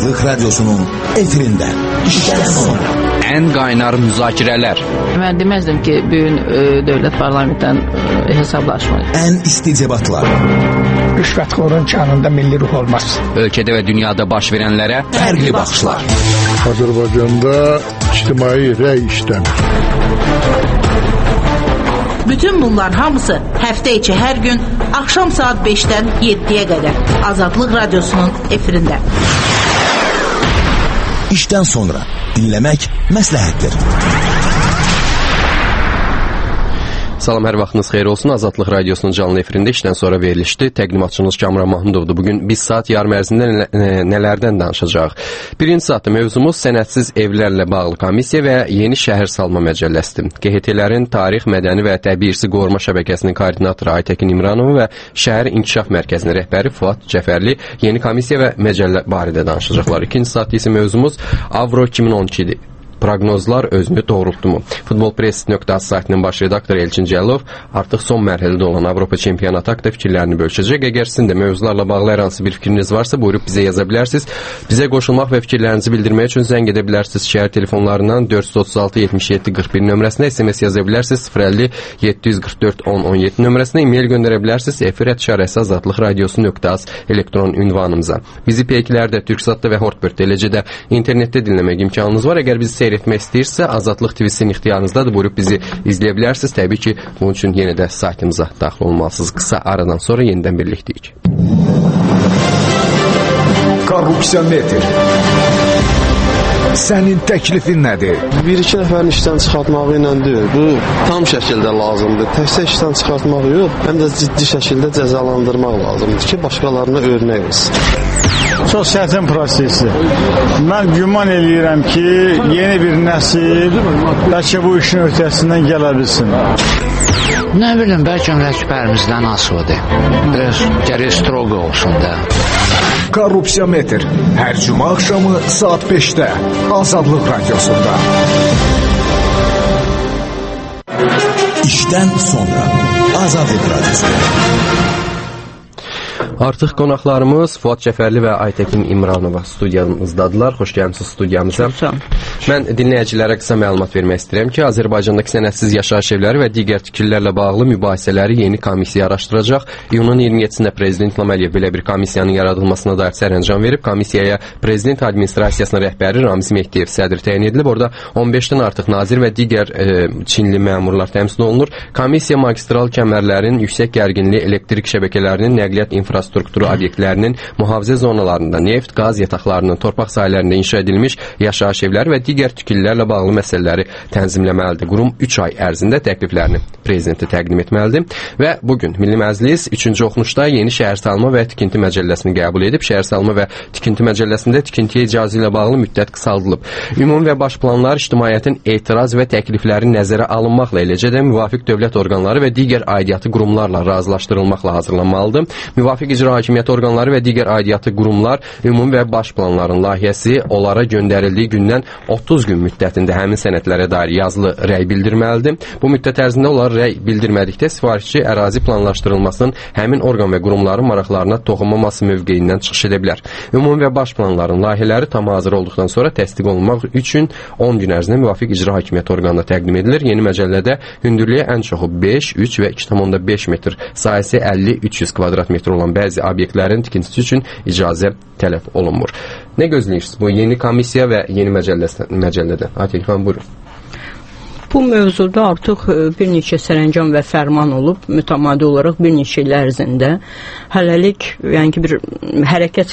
Azadlıq Radyosu'nun efirində işdən sonra. Ən qaynar müzakirələr. Mən deməzdim ki, bugün dövlət parlamentdən hesablaşmalıyıq. Ən isti debatlar. Rüşvətxorun canında milli ruh olmaz. Ölkədə və dünyada baş verənlərə fərqli baxışlar. Azərbaycanda ictimai rəy işləmir. Bütün bunlar hamısı həftə içi hər gün axşam saat 5-dən 7-yə qədər Azadlıq Radyosu'nun efirində. İşdən sonra dinləmək məsləhətdir. Salam, hər vaxtınız xeyir olsun. Azadlıq Radyosu'nun canlı efirində işdən sonra verilişdi. Təqdimatçınız Kamran Mahmudovdur. Bugün biz saat yarım ərzində nələrdən danışacağıq? Birinci saatda mövzumuz sənədsiz evlərlə bağlı komissiya və yeni şəhər salma məcəlləsidir. QHT-lərin tarix, mədəni və təbii irsi qoruma şəbəkəsinin koordinatoru Aytəkin İmranova və şəhər inkişaf mərkəzinin rəhbəri Fuad Cəfərli yeni komissiya və məcəllə barədə danışacaqlar. İkinci saatda isə mövzumuz Avro 2012-dir. Proqnozlar özünü doğrultdumu? Futbolpress.az saytının baş redaktoru Elçin Cəlilov artıq son mərhələdə olan Avropa çempionatı haqqında fikirlərini bölüşəcək. Əgər sizin də mövzularla bağlı hər hansı bir fikriniz varsa, buyurub bizə yaza bilərsiniz. Bizə qoşulmaq və fikirlərinizi bildirmək üçün zəng edə bilərsiniz. Şəhər telefonlarından 436 77 41 nömrəsinə, SMS yaza bilərsiniz. 050 744 10 17 nömrəsinə, e-mail göndərə bilərsiniz. efir@azadlıqradiosu.az elektron ünvanımıza. Bizi P2-lərdə, Türksatda və Hortbird, eləcə də internetdə dinləmək imkanınız var. Əgər bizi seyr etmək istəyirsə, Azadlıq TV-sinin ixtiyarınızdadır. Buyurub bizi izləyə bilərsiniz. Təbii ki, bunun üçün yenə də saytımıza daxil olmalısınız. Qısa aradan sonra yenidən birlikdəyik. Korrupsiya nedir? Sənin təklifin nədir? Bir-iki nəfərin işdən çıxartmağı ilə deyil. Bu tam şəkildə lazımdır. Təkcə işdən çıxartmaq yox, həm də ciddi şəkildə cəzalandırmaq lazımdır ki, başqalarına örnək olsun. Çox çətin prosesdir. Mən güman eləyirəm ki, yeni bir nəsil bəlkə bu işin öhdəsindən gələ bilsin. Nə bilim, bəlkə rəhbərimizdən asılıdır. Biraz gərək stroq olsun da. Korrupsiya metr. Hər cümə axşamı saat 5-də Azadlıq Radyosunda. İşdən sonra Azadlıq Radyosunda. Artıq qonaqlarımız Fuad Cəfərli və Aytəkin İmranova studiyamızdadılar. Xoş gəlmisiniz studiyamıza. Mən dinləyicilərə qısa məlumat vermək istəyirəm ki, Azərbaycandakı sənədsiz yaşayış evləri və digər tikililərlə bağlı mübahisələri yeni komissiya araşdıracaq. İyunun 27-də Prezident İlham Əliyev belə bir komissiyanın yaradılmasına dair sərəncam verib. Komissiyaya Prezident Administrasiyasının rəhbəri Ramiz Mehdiyev sədr təyin edilib. Orada 15-dən artıq nazir və digər Çinli məmurlar təmsil olunur. Komissiya magistral kəmərlərin, yüksək gərginli elektrik şəbəkələrinin, nəqliyyat infrastrukturu obyektlərinin, mühafizə zonalarında neft, qaz yataqlarının, torpaq sahələrində inşa edilmiş yaşayış evləri və digər tikililərlə bağlı məsələləri tənzimləməlidir. Qurum 3 ay ərzində təkliflərini prezidentə təqdim etməlidir və bugün Milli Məclis 3-cü oxunuşda yeni şəhər salma və tikinti məcəlləsini qəbul edib. Şəhər salma və tikinti məcəlləsində tikintiyə icazə ilə bağlı müddət qısaldılıb. Ümumi və baş planlar ictimaiyyətin etiraz və təklifləri nəzərə alınmaqla, eləcə də müvafiq dövlət orqanları və digər aidiyyatı qurumlarla razılaşdırılmaqla hazırlanmalıdır. Müvafiq icra hakimiyyəti orqanları və digər aidiyyatı qurumlar ümumi və baş planların layihəsi onlara göndərildiyi gündən 30 gün müddətində həmin sənədlərə dair yazılı rəy bildirməlidir. Bu müddət ərzində onlar rəy bildirmədikdə sifarişçi ərazi planlaşdırılmasının həmin orqan və qurumların maraqlarına toxunmaması mövqeyindən çıxış edə bilər. Ümumi və baş planların layihələri tam hazır olduqdan sonra təsdiq olunmaq üçün 10 gün ərzində müvafiq icra hakimiyyəti orqanına təqdim edilir. Yeni məcəllədə hündürlüyə ən çoxu 5, 3 və 2,5 metr, sahəsi 50-300 kvadrat metr olan bəzi obyektlərin tikintisi üçün icazə tələb olunmur. Nə gözləyirsiniz bu yeni komissiya və yeni məcəllədə? Aytəkin xanım, buyurun. Bu mövzuda artıq bir neçə sərəncam və fərman olub, mütəmadi olaraq bir neçə il ərzində. Hələlik, yəni ki, bir hərəkət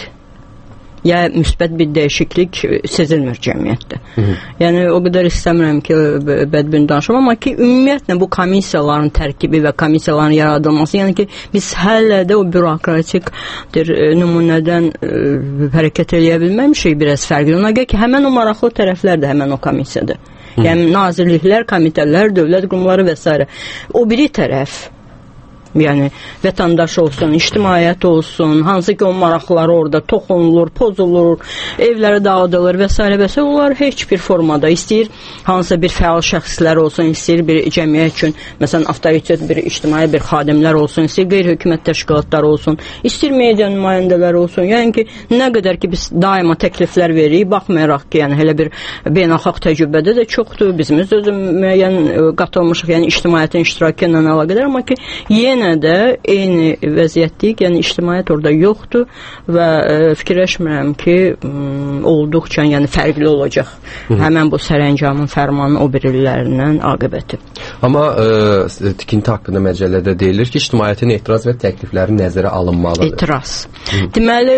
ya müsbət bir dəyişiklik sezilmir cəmiyyətdə. Yəni o qədər istəmirəm ki, bədbin danışım, amma ki, ümumiyyətlə bu komissiyaların tərkibi və komissiyaların yaradılması, yəni ki, biz hələ də o bürokratik nümunədən hərəkət eləyə bilməmişik, biraz fərqli. Ona görə ki, həmən o maraqlı tərəflər də həmən o komissiyadır. Yəni nazirliklər, komitələr, dövlət qurumları və s. O biri tərəf Yəni vətəndaş olsun, ictimaiyyət olsun, hansı ki o maraqları orada toxunulur, pozulur, evləri dağıdılır və s. və s. Onlar heç bir formada istəyir hansısa bir fəal şəxslər olsun, istəyir bir cəmiyyət üçün, məsələn, avtoritet bir ictimai bir xadimlər olsun, istəyir qeyri-hökumət təşkilatları olsun, istəyir media nümayəndələri olsun. Yəni ki, nə qədər ki biz daima təkliflər veririk, baxmayaraq ki, yəni elə bir beynəlxalq təcrübədə də çoxdur, bizimiz özü müəyyən qatılmışıq, yəni ictimaiyyətin iştirakı ilə əlaqədar, amma ki, yenə də eyni vəziyyətdir, yəni ictimaiyyət orada yoxdur və fikirləşmirəm ki, olduqca yəni fərqli olacaq həmən bu sərəncamın fərmanın o bir illərindən aqibəti. Amma tikinti haqqında məcəllədə deyilir ki, ictimaiyyətin etiraz və təklifləri nəzərə alınmalıdır. Etiraz. Deməli,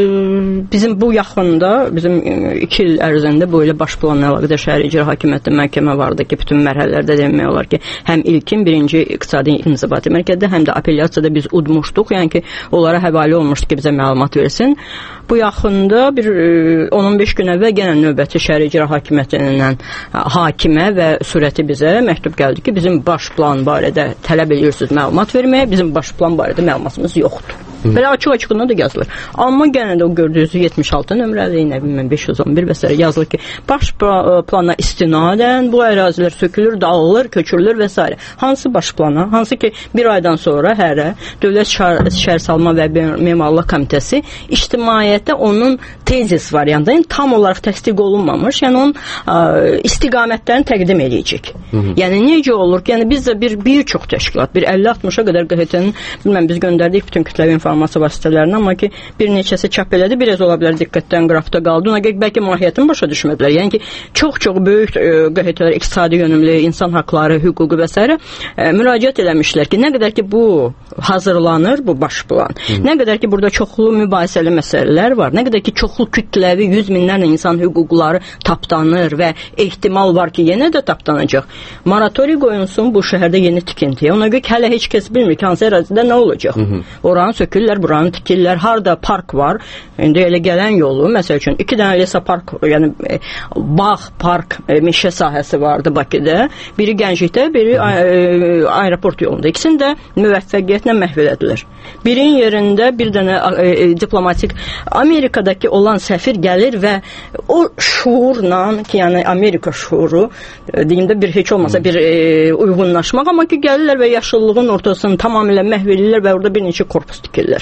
bizim bu yaxında, bizim 2 il ərzində bu ilə baş planla əlaqədar şəhər icra hakimiyyəti məhkəmə vardı ki, bütün mərhələlərdə demək olar ki, həm ilkin birinci iqtisadi inzibati mərkəzdə, həm də apellyasiyada biz udmuşduq, yəni ki, onlara həvalə olmuşdu ki, bizə məlumat versin. Bu yaxında bir 10-15 gün əvvəl yenə növbəti şəhər icra hakimiyyətindən hakimə və surəti bizə məktub gəldi ki, bizim baş plan barədə tələb edirsiniz məlumat verməyə, bizim baş plan barədə məlumatımız yoxdur. Belə açıq-açığına da yazılır. Amma yenə də o gördüyünüz 76 nömrəli, nə bilməm 511 və s. yazılır ki, baş plana istinadən bu ərazilər sökülür, dağılır, köçürülür və s. Hansı baş plana? Hansı ki, bir aydan sonra hərə Dövlət Şəhərsalma və Memarlıq Komitəsi ictimaiyyətə onun tezis variantı, yəni tam olaraq təsdiq olunmamış, yəni onun istiqamətlərini təqdim edəcək. Yəni necə olur ki, yəni biz də bir çox təşkilat, bir 50-60-a qədər QHT-nin, bilməm biz göndərdik bütün kütləvi informasiya vasitələrinə, amma ki, bir neçəsi çap elədi, biraz ola bilər diqqətdən qıraqda qaldı. Ona görə bəlkə mahiyyətini başa düşmədilər. Yəni ki, çox-çox böyük QHT-lər, iqtisadi yönümlü, insan haqları, hüququ və s. müraciət eləmişlər ki, nə qədər ki bu hazırlanır, bu baş plan, nə qədər ki burada çoxlu mübahisəli məsələlər var, nə qədər ki çoxlu kütləvi 100 minlərlə insan hüquqları tapdanır və ehtimal var ki, yenə də tapdanacaq. Moratoriy qoyulsun bu şəhərdə yeni tikintiyə. Ona görə ki, hələ heç kəs bilmir ki, hansı ərazidə nə olacaq. Oranı sökürlər, buranı tikirlər, harda park var, indi elə gələn yolu, məsəl üçün 2 dənə Lesa park, yəni bağ, park, meşə sahəsi vardı Bakıda, biri Gənclikdə, biri aeroport yolunda. İkisini də müvəffəqiyyətlə məhv elədilər. Birinin yerində bir dənə diplomatik Amerikadakı olan səfir gəlir və o şuurla ki, yəni Amerika şuuru, deyimdə bir heç olmasa bir uyğunlaşmaq, amma ki gəlirlər və yaşıllığın ortasını tamamilə məhv edirlər və orada bir neçə korpus tikirlər.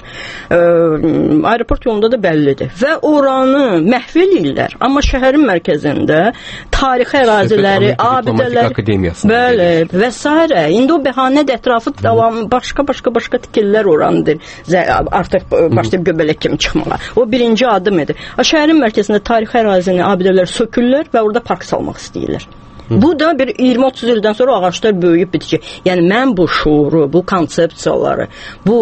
Aeroport yolunda da bəllidir. Və oranı məhv edirlər. Amma şəhərin mərkəzində tarixi əraziləri, abidələr, bəli, və s. İndi o bəhanədə ətrafı başqa tikirlər oranıdır. Artıq başlayıb göbələk kimi çıxmağa. O birinci adım edir. Şəhərin mərkəzində tarixi ərazini, abidələr sökürlər və orada park salmaq istəyirlər. Bu da bir 20-30 ildən sonra ağaçlar böyüyüb bitəcək. Yəni mən bu şuuru, bu konsepsiyaları, bu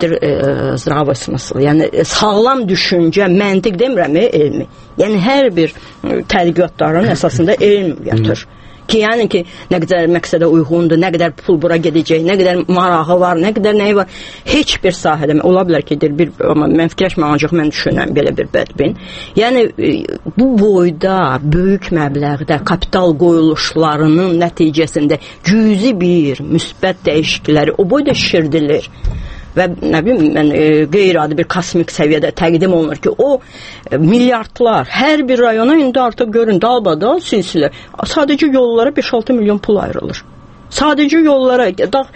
zdravı smısl, yəni sağlam düşüncə, məntiq demirəm, elmi. Yəni hər bir tədqiqatların əsasında elm yatır. Ki, yəni ki, nə qədər məqsədə uyğundur, nə qədər pul bura gedəcək, nə qədər marağı var, nə qədər nəyi var. Heç bir sahədə, ola bilər ki, amma mən fikirləşməm, ancaq mən düşünəm belə bir bədbin. Yəni, bu boyda, böyük məbləğdə kapital qoyuluşlarının nəticəsində cüzi bir müsbət dəyişiklikləri o boyda şişirdilir. Və nə bilim, mən qeyri-adi bir kosmik səviyyədə təqdim olunur ki, o milyardlar hər bir rayona indi artıq görün, dalbadal silsilə. Sadəcə yollara 5-6 milyon pul ayrılır. Sadəcə yollara,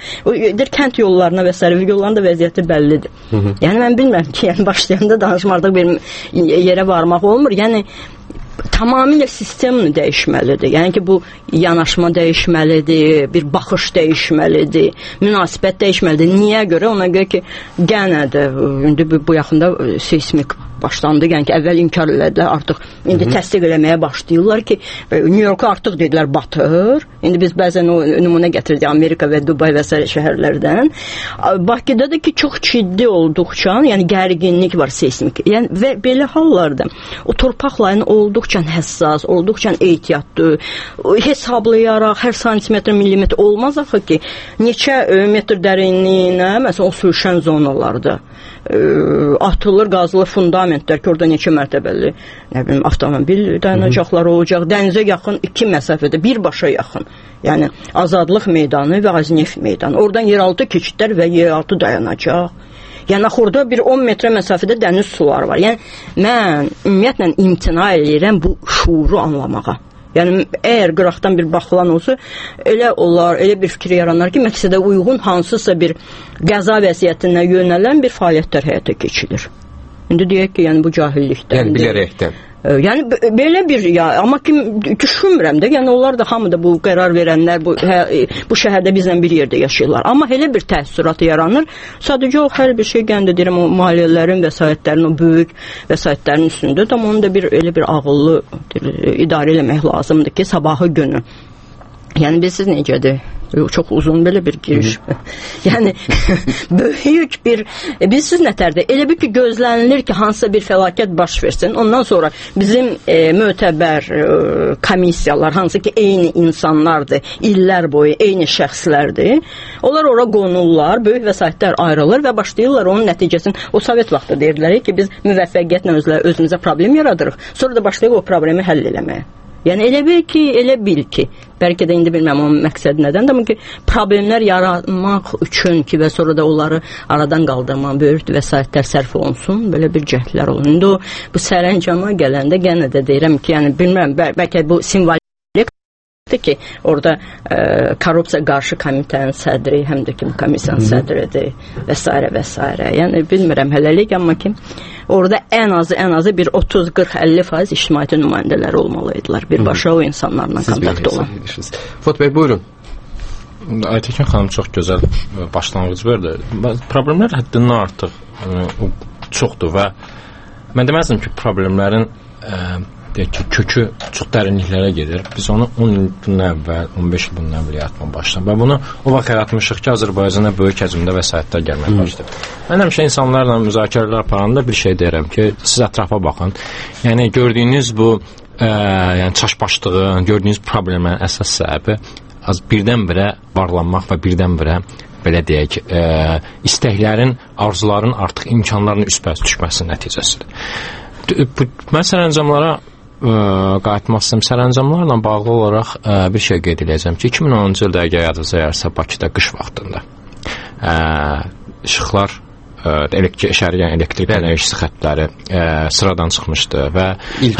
kənd yollarına və s. yolların da vəziyyəti bəllidir. Yəni mən bilmirəm ki, yəni başlayanda danışmardıq bir yerə varmaq olmur. Yəni tamamilə sistemini dəyişməlidir. Yəni ki, bu yanaşma dəyişməlidir, bir baxış dəyişməlidir, münasibət dəyişməlidir. Niyə görə? Ona görə ki, gənə də indi bu yaxında seismik başlandı. Yəni ki, əvvəl inkar elədilər, artıq indi təsdiq eləməyə başlayırlar ki, New York artıq dedilər batır. İndi biz bəzən o nümunə gətirdik Amerika və Dubay və s. şəhərlərdən. Bakıda da ki, çox ciddi olduqca, yəni gərginlik var seismik. Yəni və belə hallarda o torpaq layını olduqca həssas, olduqca ehtiyatlı, hesablayaraq hər santimetr, millimetr olmaz axı ki, neçə metr dərinliyinə, məsələn, o sürüşən zonalarda atılır, qazılır fundamentlər ki, orada neçə mərtəbəli, nə bilim, avtomobil dayanacaqları olacaq, dənizə yaxın 2 məsafədə, birbaşa yaxın. Yəni, Azadlıq meydanı və Azinef meydanı. Oradan yeraltı keçidlər və yeraltı dayanacaq. Yəni, orada bir 10 metrə məsafədə dəniz suları var. Yəni, mən ümumiyyətlə imtina edirəm bu şuuru anlamağa. Yəni, əgər qıraqdan bir baxılan olsa, elə bir fikir yaranar ki, məqsədə uyğun hansısa bir qəza vəziyyətinə yönələn bir fəaliyyətlər həyata keçilir. İndi deyək ki, yəni bu cahillikdən. Yəni bilərəkdən. Yəni belə bir amma ki düşünmürəm də, yəni onlar da hamı da bu qərar verənlər bu şəhərdə bizlə bir yerdə yaşayırlar. Amma elə bir təəssürat yaranır. Sadəcə o hər bir şey gəndə deyirəm o maliyyələrin vəsaitlərin, o böyük vəsaitlərin üstündə də onu da elə bir ağıllı idarə eləmək lazımdır ki, sabahı günü. Yəni biz necədir? Çox uzun belə bir giriş. Yəni böyük bir bilsiz nətərdir? Elə bir ki gözlənilir ki, hansısa bir fəlakət baş versin. Ondan sonra bizim mötəbər komissiyalar, hansı ki eyni insanlardır, illər boyu eyni şəxslərdir. Onlar ora qonurlar, böyük vəsaitlər ayrılır və başlayırlar onun nəticəsini. O Sovet vaxtı deyirlər ki, biz müvəffəqiyyətlə özümüzə problem yaradırıq. Sonra da başlayırıq o problemi həll eləməyə. Yəni elə bil ki, bəlkə də indi bilməm onun məqsədi nədəndir, amma ki, problemlər yaratmaq üçün ki, və sonra da onları aradan qaldırmaq, böyük vəsaitlər sərf olunsun, belə bir cəhdlər olun. İndi bu sərəncama gələndə yenə də deyirəm ki, yəni bilmirəm, bəlkə bu simvolikdir ki, orada korrupsiya qarşı komitənin sədri, həm də ki, komissiyanın sədridir və s. Yəni bilmirəm hələlik, amma ki, orada ən azı bir 30-40-50% ictimaiyyətin nümayəndələri olmalıydılar. Birbaşa o insanlarla kontakt olan. Fuad bəy, buyurun. Aytekin xanım çox gözəl başlanğıc verdi. Problemlər həddindən artıq çoxdur və mən deməzdim ki, problemlərin kökü çox dərinliklərə gedir. Biz onu 10 il bundan əvvəl, 15 il bundan əvvəl yaratmaya başladım və bunu o vaxt yaratmışıq ki, Azərbaycana böyük həcmdə vəsaitlər gəlməyə başladı. Mən həmişə insanlarla müzakirələr aparanda bir şey deyirəm ki, siz ətrafa baxın. Yəni gördüyünüz bu çaşbaşlığın, gördüyünüz problemlərin əsas səbəbi birdən-birə varlanmaq və birdən-birə belə deyək, istəklərin, arzuların artıq imkanlarının üstbəz düşməsi nəticəsidir. Mən sərəncamlara qayıtmaq istəyirəm. Sərəncamlarla bağlı olaraq bir şey qeyd edəcəm ki, 2010-cu ildə əgər yadınıza gəlsə Bakıda qış vaxtında işıqlar, şəhərin elektrik enerjisi xəttləri sıradan çıxmışdı və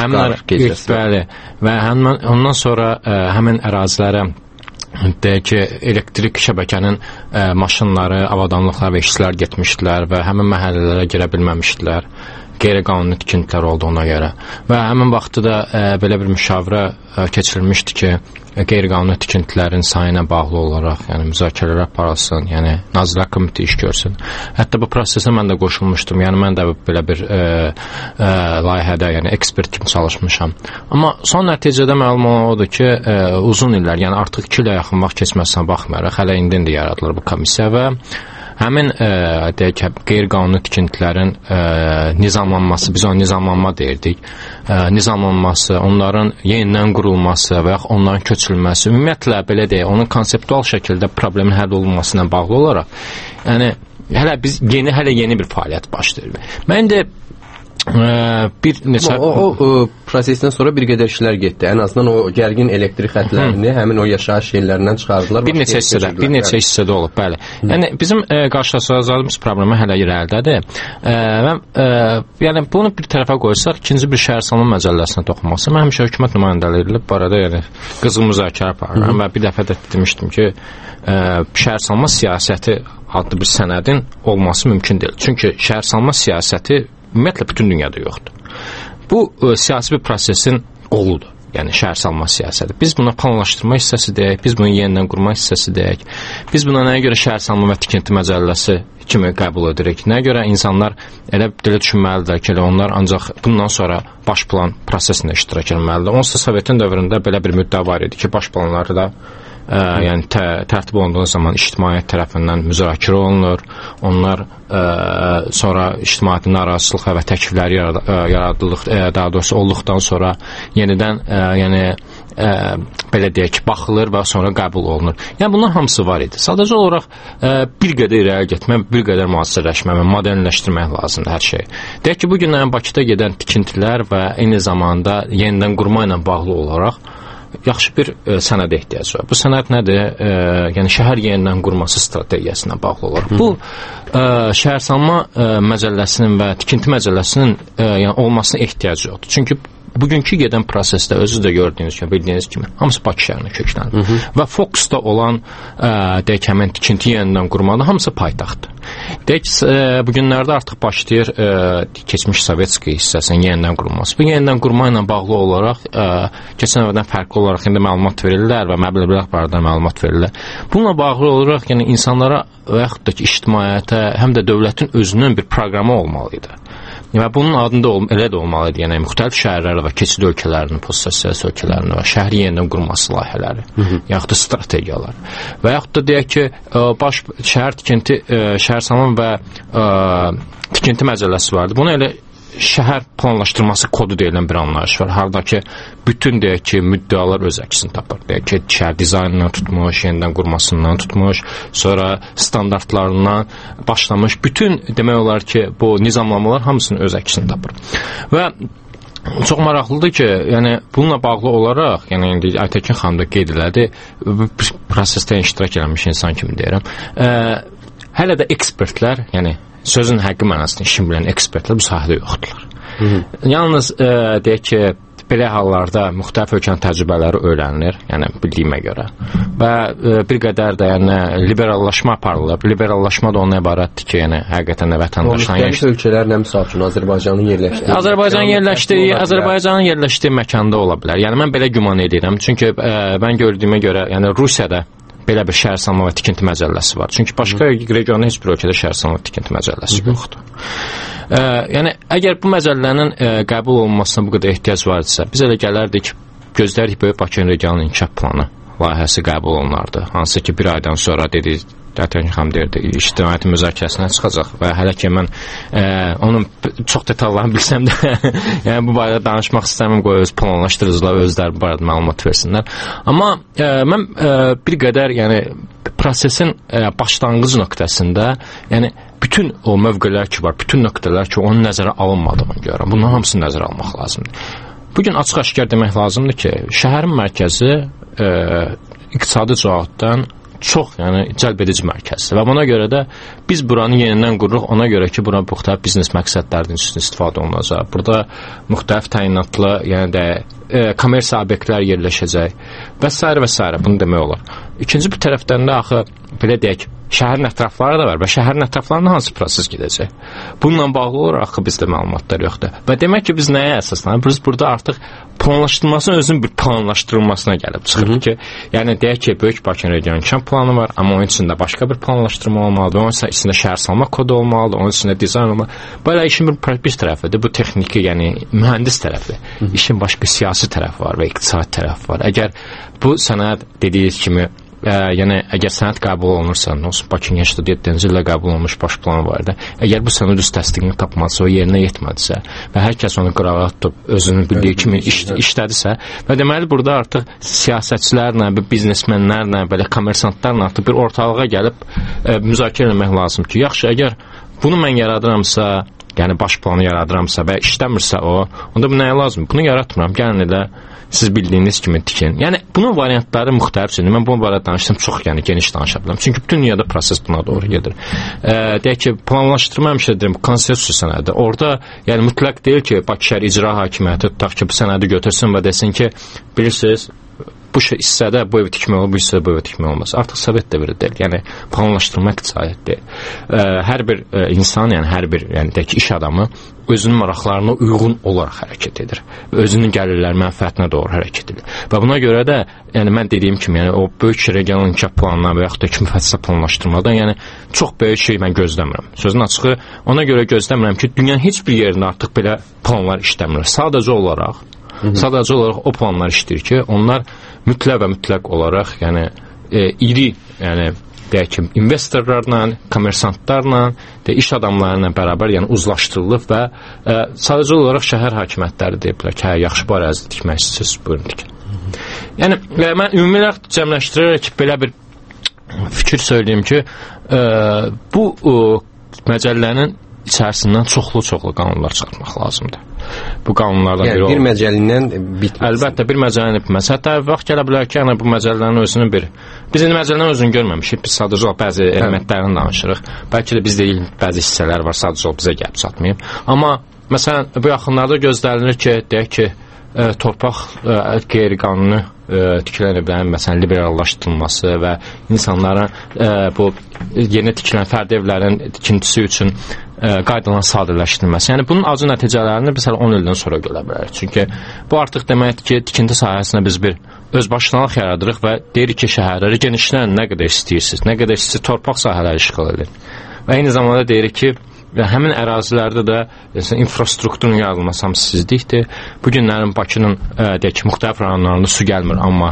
ondan sonra həmin ərazilərə deyək ki, elektrik şəbəkənin maşınları, avadanlıqlar və işçilər getmişdilər və həmin məhəllələrə girə bilməmişdilər. Qeyri-qanuni tikintilər oldu ona görə. Və həmin vaxtda da belə bir müşavirə keçirilmişdi ki, qeyri-qanuni tikintilərin sayına bağlı olaraq, yəni müzakirələr aparılsın, yəni Nazirlər Komitəsi iş görsün. Hətta bu prosesə mən də qoşulmuşdum. Yəni mən də belə bir layihədə, yəni ekspert kimi çalışmışam. Amma son nəticədə məlum odur ki, uzun illər, yəni artıq 2 ilə yaxın vaxt keçməsinə baxmayaraq, hələ indi yaradılır bu komissiya və həmin deyək, qeyri-qanuni tikintilərin nizamlanması, biz ona nizamlanma deyirdik, nizamlanması, onların yenidən qurulması və yaxud onların köçürülməsi, ümumiyyətlə belə deyək, onun konseptual şəkildə problemin həll olunması ilə bağlı olaraq, yəni hələ yeni bir fəaliyyət başlayır. Mən də bir neçə prosesdən sonra bir qədər işlər getdi. Ən azından o gərgin elektrik xətlərini həmin o yaşayış yerlərindən çıxardılar. Bir neçə hissədə olub, bəli. Yəni bizim qarşılaşacağımız problemi hələ irəlidədir. Yəni bunu bir tərəfə qoysaq, ikinci bir şəhərsalma məcəlləsinə toxunması. Mən həmişə hökumət nümayəndələri ilə bu arada yəni qızıl müzakirə aparıram və bir dəfə də demişdim ki, şəhərsalma siyasəti adlı bir sənədin olması mümkün deyil. Çünki şəhərsalma siyasəti ümumiyyətlə bütün dünyada yoxdur. Bu siyasi bir prosesin qoludur. Yəni şəhərsalma siyasəti. Biz buna planlaşdırma hissəsi deyək, biz bunu yenidən qurma hissəsi deyək. Biz buna nəyə görə şəhərsalma və tikinti məcəlləsi kimi qəbul edirik? Nəyə görə insanlar elə düşünməlidirlər ki, onlar ancaq bundan sonra baş plan prosesində iştirak etməlidir. Onsuz da Sovetin dövründə belə bir müddət var idi ki, baş planları da yəni tərtib olunduğu zaman ictimaiyyət tərəfindən müzakirə olunur. Onlar sonra ictimaiyyətin narazılığı və təklifləri yaradılır, daha doğrusu olduqdan sonra yenidən yəni belə deyək, baxılır və sonra qəbul olunur. Yəni bunlar hamısı var idi. Sadəcə olaraq bir qədər irəli getmək, bir qədər müasirləşmək və modernləşdirmək lazımdır hər şey. Deyək ki, bu günlərin Bakıda gedən tikintilər və eyni zamanda yenidən qurma ilə bağlı olaraq yaxşı bir sənədə ehtiyac var. Bu sənəd nədir? Yəni şəhər yenidən qurması strategiyasına bağlı olaraq. Bu şəhərsalma məcəlləsinin və tikinti məcəlləsinin yəni olmasına ehtiyac yoxdur. Çünki bugünkü gedən prosesdə özünüz də gördüyünüz kimi, bildiyiniz kimi hamısı Bakı şəhərinə köklənir. Və fokusda olan deyək həmin tikinti yenidən qurmada hamısı paytaxtdır. Deyək bu günlərdə artıq başlayır keçmiş Sovetski hissəsinin yenidən qurulması. Bu yenidən qurma ilə bağlı olaraq keçən əvvəldən fərqli olaraq indi məlumat verirlər və məbləğlər barədə məlumat verirlər. Bununla bağlı olaraq yəni insanlara və yaxud da ki ictimaiyyətə, həm də dövlətin özünün bir proqramı olmalı idi. Və bunun adında elə də olmalıdır. Yəni müxtəlif şəhərlər və keçid ölkələrinin, postsosialist ölkələrinin və şəhər yenidən qurması layihələri, yaxud da strategiyalar. Və yaxud da deyək ki, baş şəhər tikinti, şəhərsalma və tikinti məcəlləsi vardı. Bunu elə şəhər planlaşdırması kodu deyilən bir anlayış var. Hardakı bütün deyək ki, müddəalar öz əksini tapır. Deyək ki, şəhər dizaynından tutmuş, yenidən qurmasından tutmuş, sonra standartlarından başlamış. Bütün demək olar ki, bu nizamlamalar hamısının öz əksini tapır. Və çox maraqlıdır ki, yəni bununla bağlı olaraq, yəni indi Aytəkin xanım da qeyd elədi, prosesdə iştirak eləmiş insan kimi deyirəm. Hələ də ekspertlər, yəni sözün həqqi mənasında işin bilən ekspertlər bu sahədə yoxdurlar. Yalnız deyək ki, belə hallarda müxtəlif ölkənin təcrübələri öyrənilir, yəni bildiyimə görə. Və bir qədər də yəni liberallaşma aparılır. Liberallaşma da ondan ibarətdir ki, yəni həqiqətən də vətəndaşların müxtəlif ölkələr nə misal üçün Azərbaycanın yerləşdiyi məkanda ola bilər. Yəni mən belə güman edirəm. Çünki mən gördüyümə görə, yəni Rusiyada belə bir şəhərsalma və tikinti məcəlləsi var. Çünki başqa regionda heç bir ölkədə şəhərsalma və tikinti məcəlləsi yoxdur. Yəni, əgər bu məcəllənin qəbul olunmasına bu qədər ehtiyac var idisə, biz elə gələrdik, gözlərdik Böyük Bakı regionunun inkişaf planı layihəsi qəbul olunardı. Hansı ki, bir aydan sonra dedik, Aytəkin xanım deyirdi, ictimaiyyətin müzakirəsinə çıxacaq və hələ ki, mən onun çox detallarını bilsəm də, yəni bu barədə danışmaq istəməm, qoy öz planlaşdırıcılar özləri bu barədə məlumat versinlər. Amma mən bir qədər, yəni prosesin başlanğıc nöqtəsində, yəni bütün o mövqelər ki var, bütün nöqtələr ki, onun nəzərə alınmadığını görürəm. Bunların hamısını nəzərə almaq lazımdır. Bugün açıq-aşkar demək lazımdır ki, şəhərin mərkəzi iqtisadi cəhətdən çox, yəni cəlb edici mərkəzdir və buna görə də biz buranı yenidən qururuq, ona görə ki, bura müxtəlif biznes məqsədlərinin üçün istifadə olunacaq. Burada müxtəlif təyinatlı, yəni də kommersiya obyektlər yerləşəcək və s. bunu demək olar. İkinci bir tərəfdən də axı belə deyək, şəhərin ətrafları da var və şəhərin ətraflarında hansı proses gedəcək? Bununla bağlı olaraq axı bizdə məlumatlar yoxdur. Və demək ki, biz nəyə əsaslanırıq? Biz burada artıq planlaşdırılmasının özünün bir planlaşdırılmasına gəlib çıxırıq ki, yəni deyək ki, Böyük Bakı regionunun inkişaf planı var, amma onun içində başqa bir planlaşdırma olmalıdır, onun içində şəhərsalma kodu olmalıdır, onun içində dizayn olmalıdır. Belə işin bir tərəfidir, bu texniki, yəni mühəndis tərəfi. İşin başqa siyasi tərəfi var və iqtisadi tərəfi var. Əgər bu sənəd dediyiniz kimi yəni əgər sənəd qəbul olunursa, Bakı Gençdə 7-ci ildə qəbul olunmuş baş planı var idi. Əgər bu sənəd öz təsdiqini tapmadıysa, o yerinə yetmədisə və hər kəs onu qırağa tutub özünün bildiyi kimi işlədisə və deməli burada artıq siyasətçilərlə, biznesmenlərlə, belə kommersantlarla artıq bir ortalığa gəlib müzakirə etmək lazım ki, yaxşı, əgər bunu mən yaradıramsa, yəni baş planı yaradıramsa və işləmirsə o, onda bu nəyə lazım? Bunu yaratmıram, gəlin elə siz bildiyiniz kimi tikin. Yəni bunun variantları müxtəlifdir. Mən bu barədə danışdım, çox yəni geniş danışa bilərəm. Çünki bütün dünyada proses buna doğru gedir. Deyək ki, planlaşdırma həmişə deyirəm, konstitusiya sənədi. Orada yəni mütləq deyil ki, Bakı şəhər icra hakimiyyəti tutaq ki, bu sənədi götürsün və desin ki, bilirsiniz, bu hissədə bu evi tikmək olur, bu hissədə bu evi tikmək olmaz. Artıq Sovet dövrü deyil. Yəni planlaşdırma iqtisadiyyat deyil. Hər bir insan, yəni hər bir, yəni deyək ki, iş adamı özünün maraqlarına uyğun olaraq hərəkət edir. Özünün gəlirlər mənfəətinə doğru hərəkət edir. Və buna görə də, yəni mən dediyim kimi, yəni o böyük regional inkişaf planına və yaxud da ki, müfəssisə planlaşdırmadan, yəni çox böyük şey mən gözləmirəm. Sözün açığı, ona görə gözləmirəm ki, dünyanın heç bir yerində artıq belə planlar işləmir. Sadəcə olaraq o planlar işləyir ki, onlar mütləq olaraq, yəni iri, yəni deyək ki, investorlarla, kommersantlarla, iş adamlarına bərabər, yəni uzlaşdırılıb və sadəcə olaraq şəhər hakimiyyətləri deyiblər ki, hə, yaxşı bu ərazidə tikmək istəyirsiniz, buyurun tikin. Yəni mən ümumi olaraq cəmləşdirərək belə bir fikir söyləyim ki, bu məcəllənin içərisindən çoxlu qanunlar çıxartmaq lazımdır. Bu qanunlardan biri olur. Yəni bir məcəllindən bitməz. Əlbəttə bir məcəllənin bitməz. Hətta vaxt gələ bilər ki, yəni bu məcəllənin özünü biz indi məcəllənin özünü görməmişik. Biz sadəcə bəzi elementlərini danışırıq. Bəlkə də bizdə bəzi hissələr var, sadəcə bizə gəlib çatmayıb. Amma məsələn bu yaxınlarda gözlənilir ki, deyək ki, torpaq qeyri-qanuni tikilən evlərin məsələn liberallaşdırılması və insanların bu yeni tikilən fərdi evlərin tikintisi üçün qaydaların sadələşdirilməsi. Yəni bunun acı nəticələrini biz 10 ildən sonra görə bilərik. Çünki bu artıq deməkdir ki, tikinti sahəsində biz bir özbaşınalıq yaradırıq və deyirik ki, şəhərləri genişlənən nə qədər istəyirsiniz, nə qədər istəyirsiniz torpaq sahələri işğal edin. Və eyni zamanda deyirik ki, və həmin ərazilərdə də infrastrukturun yaradılması hamısı sizlikdir. Bu günlərin Bakının deyək ki, müxtəlif rayonlarında su gəlmir, amma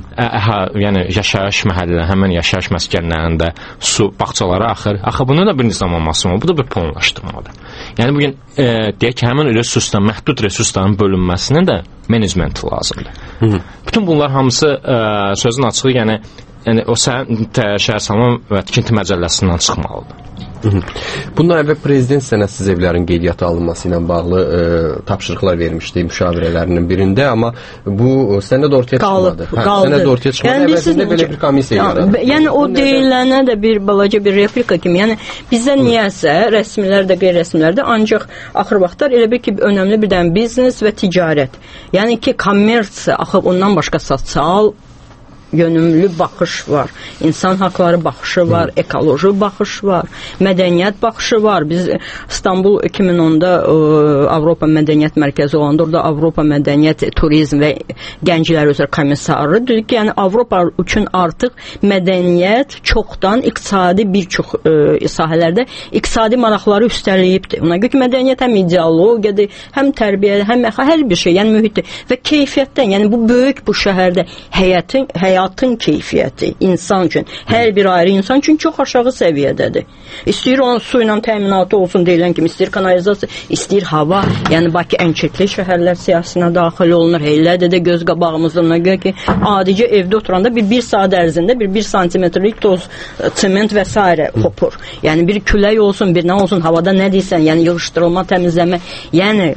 yəni yaşayış məhəllələri, həmin yaşayış məskənlərində su bağçalara axır. Axı bunun da bir nizam olması var. Bu da bir planlaşdırmadır. Yəni bu gün deyək ki, həmin resursların, məhdud resursların bölünməsinin də menecmenti lazımdır. Bütün bunlar hamısı sözün açığı, yəni o şəhərsalma və tikinti məcəlləsindən çıxmalıdır. Bundan əvvəl prezident sənədsiz evlərin qeydiyyata alınması ilə bağlı tapşırıqlar vermişdi müşavirələrinin birində, amma bu sənəd ortaya çıxmadı. Sənəd ortaya çıxmadı. Əvvəlcəsində belə bir komissiya yaradıldı. Yəni o deyilənə də bir balaca bir replika kimi. Yəni bizdə niyəsə rəsmilər də, qeyri-rəsmilər də ancaq axır vaxtlar elə bir ki, önəmli bir dənə biznes və ticarət. Yəni ki, kommersiya, axı ondan başqa sosial yönümlü baxış var. İnsan haqları baxışı var, ekoloji baxış var, mədəniyyət baxışı var. Biz İstanbul 2010-da Avropa Mədəniyyət Mərkəzi olanda orada Avropa Mədəniyyət, Turizm və Gənclər üzrə komissarı dedik ki, yəni Avropa üçün artıq mədəniyyət çoxdan iqtisadi bir çox sahələrdə iqtisadi maraqları üstələyibdir. Ona görə ki, mədəniyyət həm ideologiyadır, həm tərbiyə, həm hər bir şey, yəni mühitdir və keyfiyyətdən, yəni bu böyük bu şəhərdə həyatın keyfiyyəti insan üçün, hər bir ayrı insan üçün çox aşağı səviyyədədir. İstəyir onun su ilə təminatı olsun deyilən kimi, istəyir kanalizasiya, istəyir hava. Yəni Bakı ən çirkli şəhərlər siyasətinə daxil olunur. Heylədə də göz qabağımızda ona görə ki, adicə evdə oturanda bir saat ərzində bir santimetrlik toz, çement və s. hopur. Yəni bir külək olsun, bir nə olsun, havada nə deyirsən, yəni yığışdırılma, təmizləmə. Yəni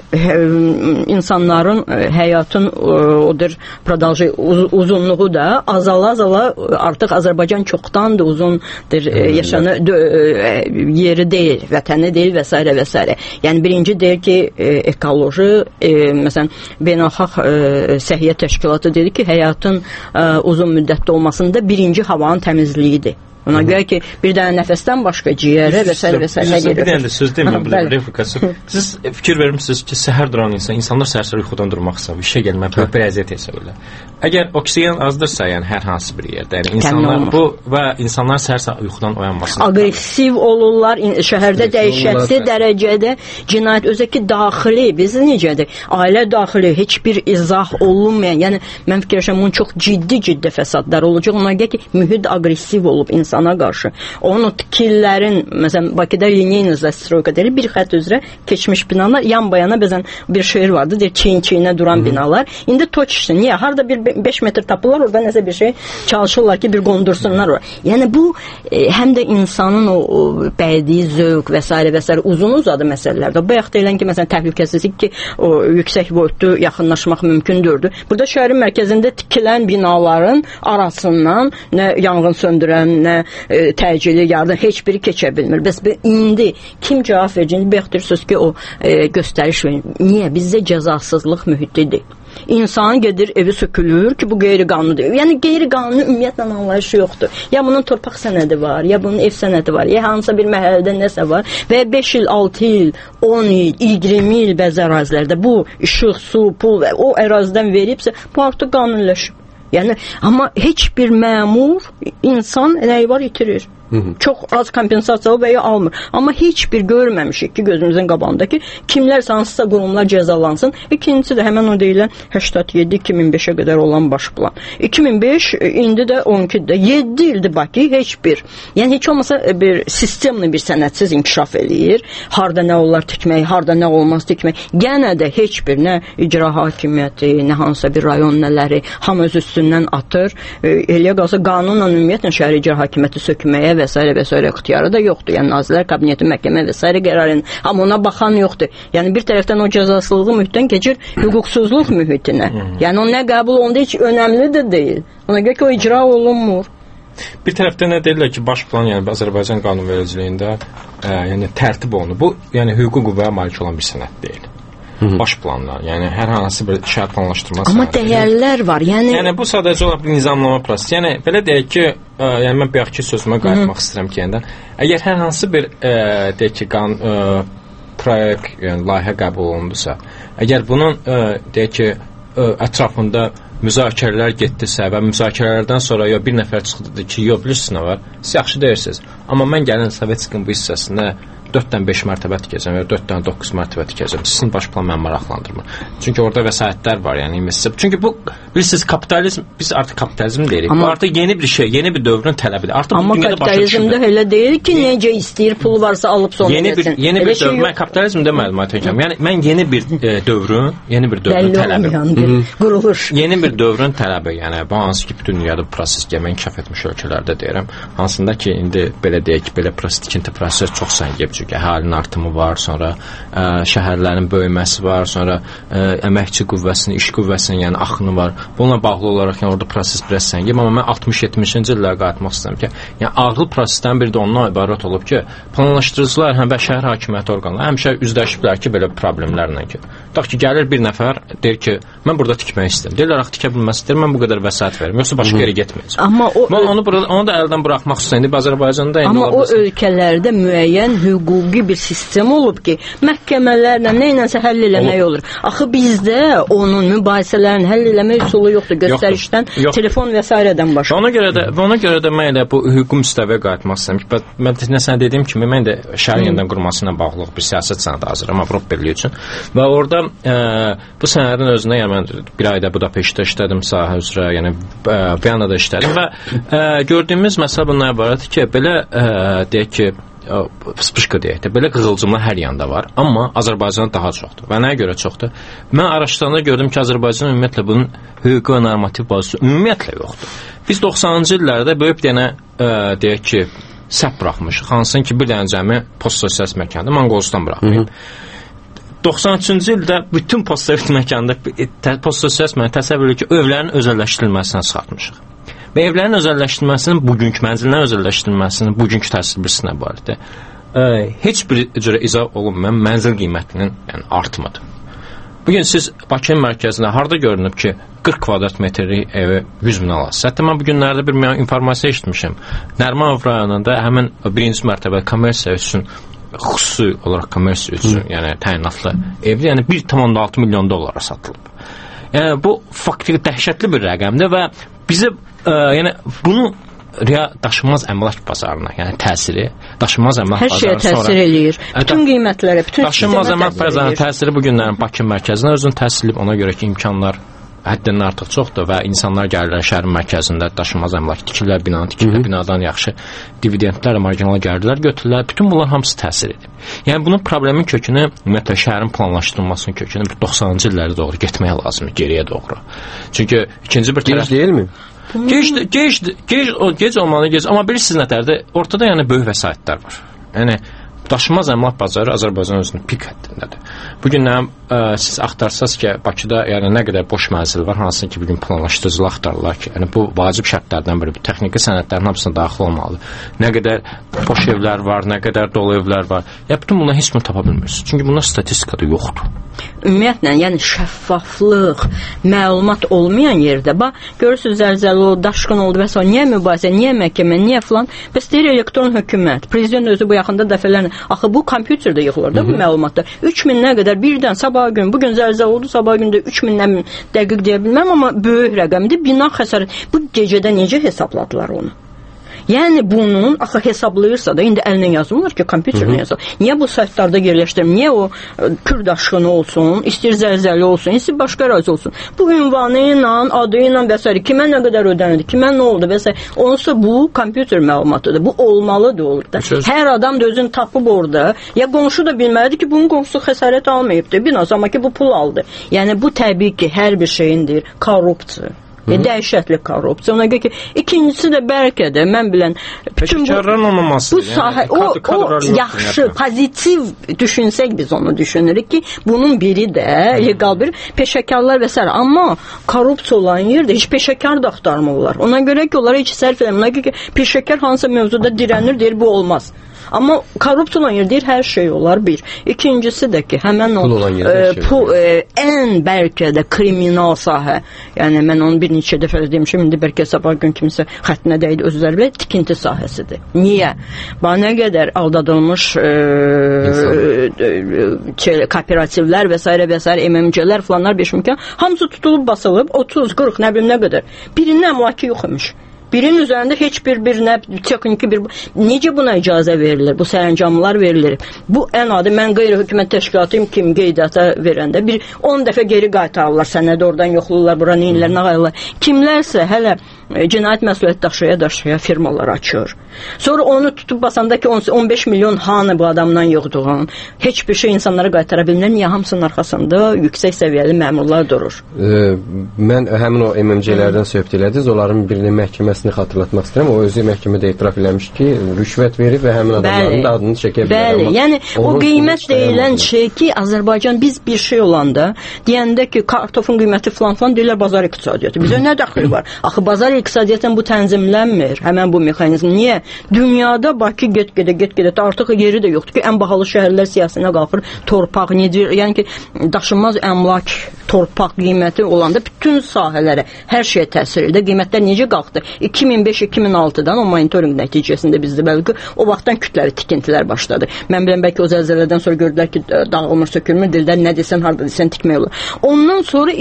insanların həyatın odur prodajı uzunluğu da azala artıq Azərbaycan çoxdandır uzundur yaşanı yeri deyil, vətəni deyil və s. və s. Yəni birinci deyir ki, ekoloji, məsələn, beynəlxalq səhiyyə təşkilatı dedi ki, həyatın uzun müddətli olmasında birinci havanın təmizliyidir. Ona görə ki, bir dənə nəfəsdən başqa ciyərə və s. nə gedir? Bir dənə də söz deməyəm, bu da replikası. Siz fikir vermişsiniz ki, səhər duran insanlar səhər yuxudan durmaqsa, işə gəlmək bir əziyyət hesabıyla. Əgər oksigen azdırsa, yəni hər hansı bir yerdə, yəni insanlar bu və insanlar səhər yuxudan oyanmasın. Aqressiv olurlar, şəhərdə dəhşətli dərəcədə cinayət, özəki daxili, biz necədir? Ailə daxili heç bir izah olunmayan, yəni mən fikirləşirəm bunun çox ciddi fəsadlar olacaq. Ona görə ki, mühit aqressiv olub insana qarşı. Onun tikillərin, məsələn, Bakıda lineyna zastroyka deyilir, bir xətt üzrə keçmiş binalar, yan bayana bəzən bir şeir vardı, deyir, çiyin-çiyinə duran binalar. İndi toç niyə? Harada bir 5 metr tapırlar, orada nəsə bir şey çalışırlar ki, bir qondursunlar oraya. Yəni bu, həm də insanın o bədii zövq və s. uzun-uzadı məsələlərdə. Bayaq deyilən ki, məsələn, təhlükəsizlik ki, o yüksək boyutlu yaxınlaşmaq mümkündürdü. Burada şəhərin mərkəzində tikilən binaların arasından nə yanğın söndürən, nə təcili yardım, heç biri keçə bilmir. Bəs indi kim cavab verəcək? Bayaq deyirsiniz ki, o göstəriş verir. Niyə? Bizdə cəzasızlıq mühitidir. İnsan gedir, evi sökülür ki, bu qeyri-qanunidir. Yəni qeyri-qanuni ümumiyyətlə anlayışı yoxdur. Ya bunun torpaq sənədi var, ya bunun ev sənədi var, ya hansısa bir məhəllədə nəsə var və 5 il, 6 il, 10 il, 20 il bəzi ərazilərdə bu işıq, su, pul və o ərazidən veribsə, bu artıq qanuniləşib. Yəni, amma heç bir məmur insan nəyi var itirir. Çox az kompensasiya və ya almır. Amma heç bir görməmişik ki, gözümüzün qabağında ki, kimlərsə hansısa qurumlar cəzalansın. İkincisi də həmən o deyilən 87-2005-ə qədər olan baş plan. 2005, indi də 12-də 7 ildir Bakı heç bir, yəni heç olmasa bir sistemli bir sənədsiz inkişaf eləyir. Harda nə olar tikmək, harda nə olmaz tikmək. Yenə də heç bir nə icra hakimiyyəti, nə hansısa bir rayon nələri hamı öz üstündən atır. Eləyə qalsa qanunla ümumiyyətlə şəhər icra hakimiyyəti sökməyə və s. ixtiyarı da yoxdur. Yəni Nazirlər Kabineti, məhkəmə və s. qərarın, amma ona baxan yoxdur. Yəni bir tərəfdən o cəzasızlığı mühitdən keçir hüquqsuzluq mühitinə. Yəni o nə qəbul olunduğu heç önəmli də deyil. Ona görə ki, o icra olunmur. Bir tərəfdən nə deyirlər ki, baş plan, yəni Azərbaycan qanunvericiliyində yəni tərtib olunur. Bu, yəni hüquqi qüvvəyə malik olan bir sənəd deyil. Baş planlar, yəni hər hansı bir şəhər planlaşdırma sənədi. Amma dəyərlər var. Yəni bu sadəcə olaraq bir nizamlama prosesi. Yəni belə deyək ki, yəni mən bayaqki sözümə qayıtmaq istəyirəm ki, yəndən əgər hər hansı bir deyək ki, proyekt, yəni layihə qəbul olundusa, əgər bunun deyək ki, ətrafında müzakirələr getdisə və müzakirələrdən sonra bir nəfər çıxdı ki, bilirsiniz nə var, siz yaxşı deyirsiniz. Amma mən gəlin Sovetskiyin bu hissəsində 4-dən 5 mərtəbə tikəcəm və 4-dən 9 mərtəbə tikəcəm. Sizin baş plan məni maraqlandırmır. Çünki orada vəsaitlər var, yəni investisiya. Çünki bu bilirsiniz kapitalizm, biz artıq kapitalizm deyirik. Bu artıq yeni bir şey, yeni bir dövrün tələbidir. Artıq amma kapitalizmdə elə deyil ki, necə istəyir, pul varsa alıb sonra yesin. Yeni bir dövr. Mən kapitalizm demədim Aytəkin. Yəni mən yeni bir dövrün tələbi. Quruluş. Yeni bir dövrün tələbi, yəni bu hansı ki, bütün dünyada proses gəmə inkişaf etmiş ölkələrdə deyirəm. Hansında ki, indi belə deyək ki, belə tikinti prosesi çox səngib. Çünki əhalinin artımı var, sonra şəhərlərin böyüməsi var, sonra əməkçi qüvvəsinin, iş qüvvəsinin yəni axını var. Bununla bağlı olaraq yəni orada proses biraz səngib. Amma mən 60-70-ci illərə qayıtmaq istəyirəm ki, yəni ağıl prosesdən biri də ondan ibarət olub ki, planlaşdırıcılar həm və şəhər hakimiyyəti orqanları həmişə üzləşiblər ki, belə problemlərlə ki. Tutaq ki, gəlir bir nəfər, deyir ki, mən burada tikmək istəyirəm. Deyirlər, tikə bilməz istəyir, mən bu qədər vəsait verim, yoxsa başqa yerə getməyəcəm. Amma onu da əldən buraxmaq istəyirəm. Azərbaycanda amma o ölkələrdə müəyyən hüquqi bir sistem olub ki, məhkəmələrlə nə ilənsə həll eləmək olur. Axı bizdə onun mübahisələrini həll eləmək üsulu yoxdur. Göstərişdən, telefon və s.dən başqa. Ona görə də mən elə bu hüquqi müstəviyə qayıtmaq istəyirəm ki, mən sənə dediyim kimi, mən də şəhər yenidən qurulmasına bağlı bir siyasət sənədi hazırlayıram Avropa Birliyi üçün. Və orada bu sənədin özünə, yəni mən bir ayda Budapeştdə işlədim sahə üzrə, yəni Viyanada işlədim və gördüyümüz məsələ bundan ibarətdir ki, belə deyək ki, spışqa deyək də, belə qığılcımlar hər yanda var, amma Azərbaycanda daha çoxdur. Və nəyə görə çoxdur? Mən araşdıranda gördüm ki, Azərbaycan ümumiyyətlə bunun hüquqi və normativ bazısı ümumiyyətlə yoxdur. Biz 90-cı illərdə böyük bir dənə deyək ki, səhv buraxmışıq. Hansın ki, bir dənə cəmi postsosialist məkanda Monqolistan buraxmayıb. 93-cü ildə bütün postsovet məkanda postsosialist məkanda təsəvvür edir ki, evlərin özəlləşdirilməsindən çıxartmışıq. Və evlərin özəlləşdirilməsinin bugünkü mənzillərin özəlləşdirilməsinin bugünkü təsirlisinə barədə heç bir cürə izah olunmayan mənzil qiymətinin yəni artımıdır. Bugün siz Bakının mərkəzində harda görünüb ki, 40 kvadrat metrlik evi 100 min alasınız. Hətta mən bugünlərdə bir informasiya eşitmişəm. Nərimanov rayonunda həmin birinci mərtəbə kommersiya üçün, xüsusi olaraq kommersiya üçün, yəni təyinatlı evli, yəni 1,6 milyon dollara satılıb. Yəni bu faktiki dəhşətli bir rəqəmdir və bizi yəni bunu daşınmaz əmlak bazarına, yəni təsiri daşınmaz əmlak bazarına hər şeyə təsir eləyir. Bütün qiymətlərə, bütün daşınmaz əmlak bazarına təsiri bu günlərin Bakı mərkəzinə özünü təsir edib, ona görə ki, imkanlar həddindən artıq çoxdur və insanlar gəlirlər şəhərin mərkəzində daşınmaz əmlak tikirlər, binanı tikirlər, binadan yaxşı dividendlər, marginal gəlirlər götürürlər. Bütün bunlar hamısı təsir edir. Yəni bunun problemin kökünü, ümumiyyətlə şəhərin planlaşdırılmasının kökünü 90-cı illərə doğru getmək lazımdır, geriyə doğru. Çünki ikinci bir tərəf deyilmi? Gec olmalı, amma bilirsiniz nətərdir? Ortada yəni böyük vəsaitlər var. Yəni daşınmaz əmlak bazarı Azərbaycan özünün pik həddindədir. Bugün siz axtarsınız ki, Bakıda yəni nə qədər boş mənzil var, hansı ki, bugün planlaşdırıcılar axtarırlar ki, yəni bu vacib şərtlərdən biri, bu texniki sənədlərin hamısına daxil olmalıdır. Nə qədər boş evlər var, nə qədər dolu evlər var. Ya bütün bunları heç mi tapa bilmirsiniz? Çünki bunlar statistikada yoxdur. Ümumiyyətlə, yəni şəffaflıq, məlumat olmayan yerdə, görürsünüz, zəlzələ oldu, daşqın oldu və s. Niyə mübahisə, niyə məhkəmə, niyə filan? Bəs deyir elektron hökumət. Prezident özü bu yaxında dəfələrlə, axı bu kompüterdə yığılır da bu məlumatda. 3000-nə qədər birdən sabah gün, bugün zəlzələ oldu, sabah gündə 3000-dən dəqiq deyə bilməm, amma böyük rəqəmdir. Bina xəsarət. Bu gecədə necə hesabladılar onu? Yəni bunun axı hesablayırsa da indi əlinə yazılmır ki, kompüterlə yazılır. Niyə bu saytlarda yerləşdirir? Niyə o Kürd aşığını olsun, istir zəlzəli olsun, istir başqa ərazi olsun. Bu ünvanı ilə, adı ilə və s. kimə nə qədər ödənildi, kimə nə oldu və s. Onsa bu kompüter məlumatıdır. Bu olmalıdır olur da. Hər adam da özünü tapıb orada. Ya qonşu da bilməlidir ki, bunun qonşusu xəsarət almayıbdır. Biraz amma ki bu pul aldı. Yəni bu təbii ki, hər bir şeyindir korrupsiya. Dəhşətli korrupsiya. Ona görə ki, ikincisi də bəlkə də mən bilən peşəkarların olmaması. Bu sahə o yaxşı, pozitiv düşünsək biz onu düşünürük ki, bunun biri də legal bir peşəkarlar və s. Amma korrupsiya olan yerdə heç peşəkar da axtarmırlar. Ona görə ki, onlara heç sərf eləmir. Ona görə ki, peşəkar hansısa mövzuda dirənir, deyir bu olmaz. Amma korrupsiya olan yer deyir, hər şey olar bir. İkincisi də ki, həmən o ən bəlkə də kriminal sahə. Yəni mən onu bir neçə dəfə demişim, indi bəlkə sabah gün kimsə xəttinə dəydi özləri bilə, tikinti sahəsidir. Niyə? Nə qədər aldadılmış kooperativlər və s. MMC-lər falanlar beşimkən, hamısı tutulub basılıb, 30, 40, nə bilim nə qədər. Birinin əmlakı yox imiş. Birinin üzərində heç bir texniki necə buna icazə verilir? Bu sərəncamlar verilir. Bu ən adi mən qeyri-hökumət təşkilatıyım kim qeydiyyata verəndə 10 dəfə geri qaytarırlar. Sənədi oradan yoxlayırlar, bura neyinlər, nə qayırlar. Kimlərsə hələ cinayət məsuliyyət daşıya firmalar açır. Sonra onu tutub basanda ki 15 milyon hanı bu adamdan yoxduğun, heç bir şey insanlara qaytara bilmir. Niyə hamısının arxasında yüksək səviyyəli məmurlar durur? Mən həmin o MMC-lərdən söhbət elədiniz. Onların birinin məhkəməsini xatırlatmaq istəyirəm. O özü məhkəmədə etiraf eləmiş ki, rüşvət verib və həmin adamların da adını çəkə bilər. Bəli, yəni o qiymət deyilən şey ki, Azərbaycan biz bir şey olanda deyəndə ki, kartofun qiyməti falan deyirlər bazar iqtisadiyyatı. Bizə nə dəxli var? Axı bazar iqtisadiyyatən bu tənzimlənmir, həmən bu mexanizm. Niyə? Dünyada Bakı get-gedə artıq yeri də yoxdur ki, ən bahalı şəhərlər siyasətinə qalxır, torpaq nedir? Yəni ki, daşınmaz əmlak, torpaq qiyməti olanda bütün sahələrə, hər şeyə təsir edir. Qiymətlər necə qalxdı? 2005-2006-dan o monitoring nəticəsində bizdə bəlkə o vaxtdan kütləvi tikintilər başladı. Mən biləm, bəlkə o zəlzələdən sonra gördülər ki, dağılmır, sökülmür, dedilər, nə desən, harada desən, tikmək olur. Ondan sonra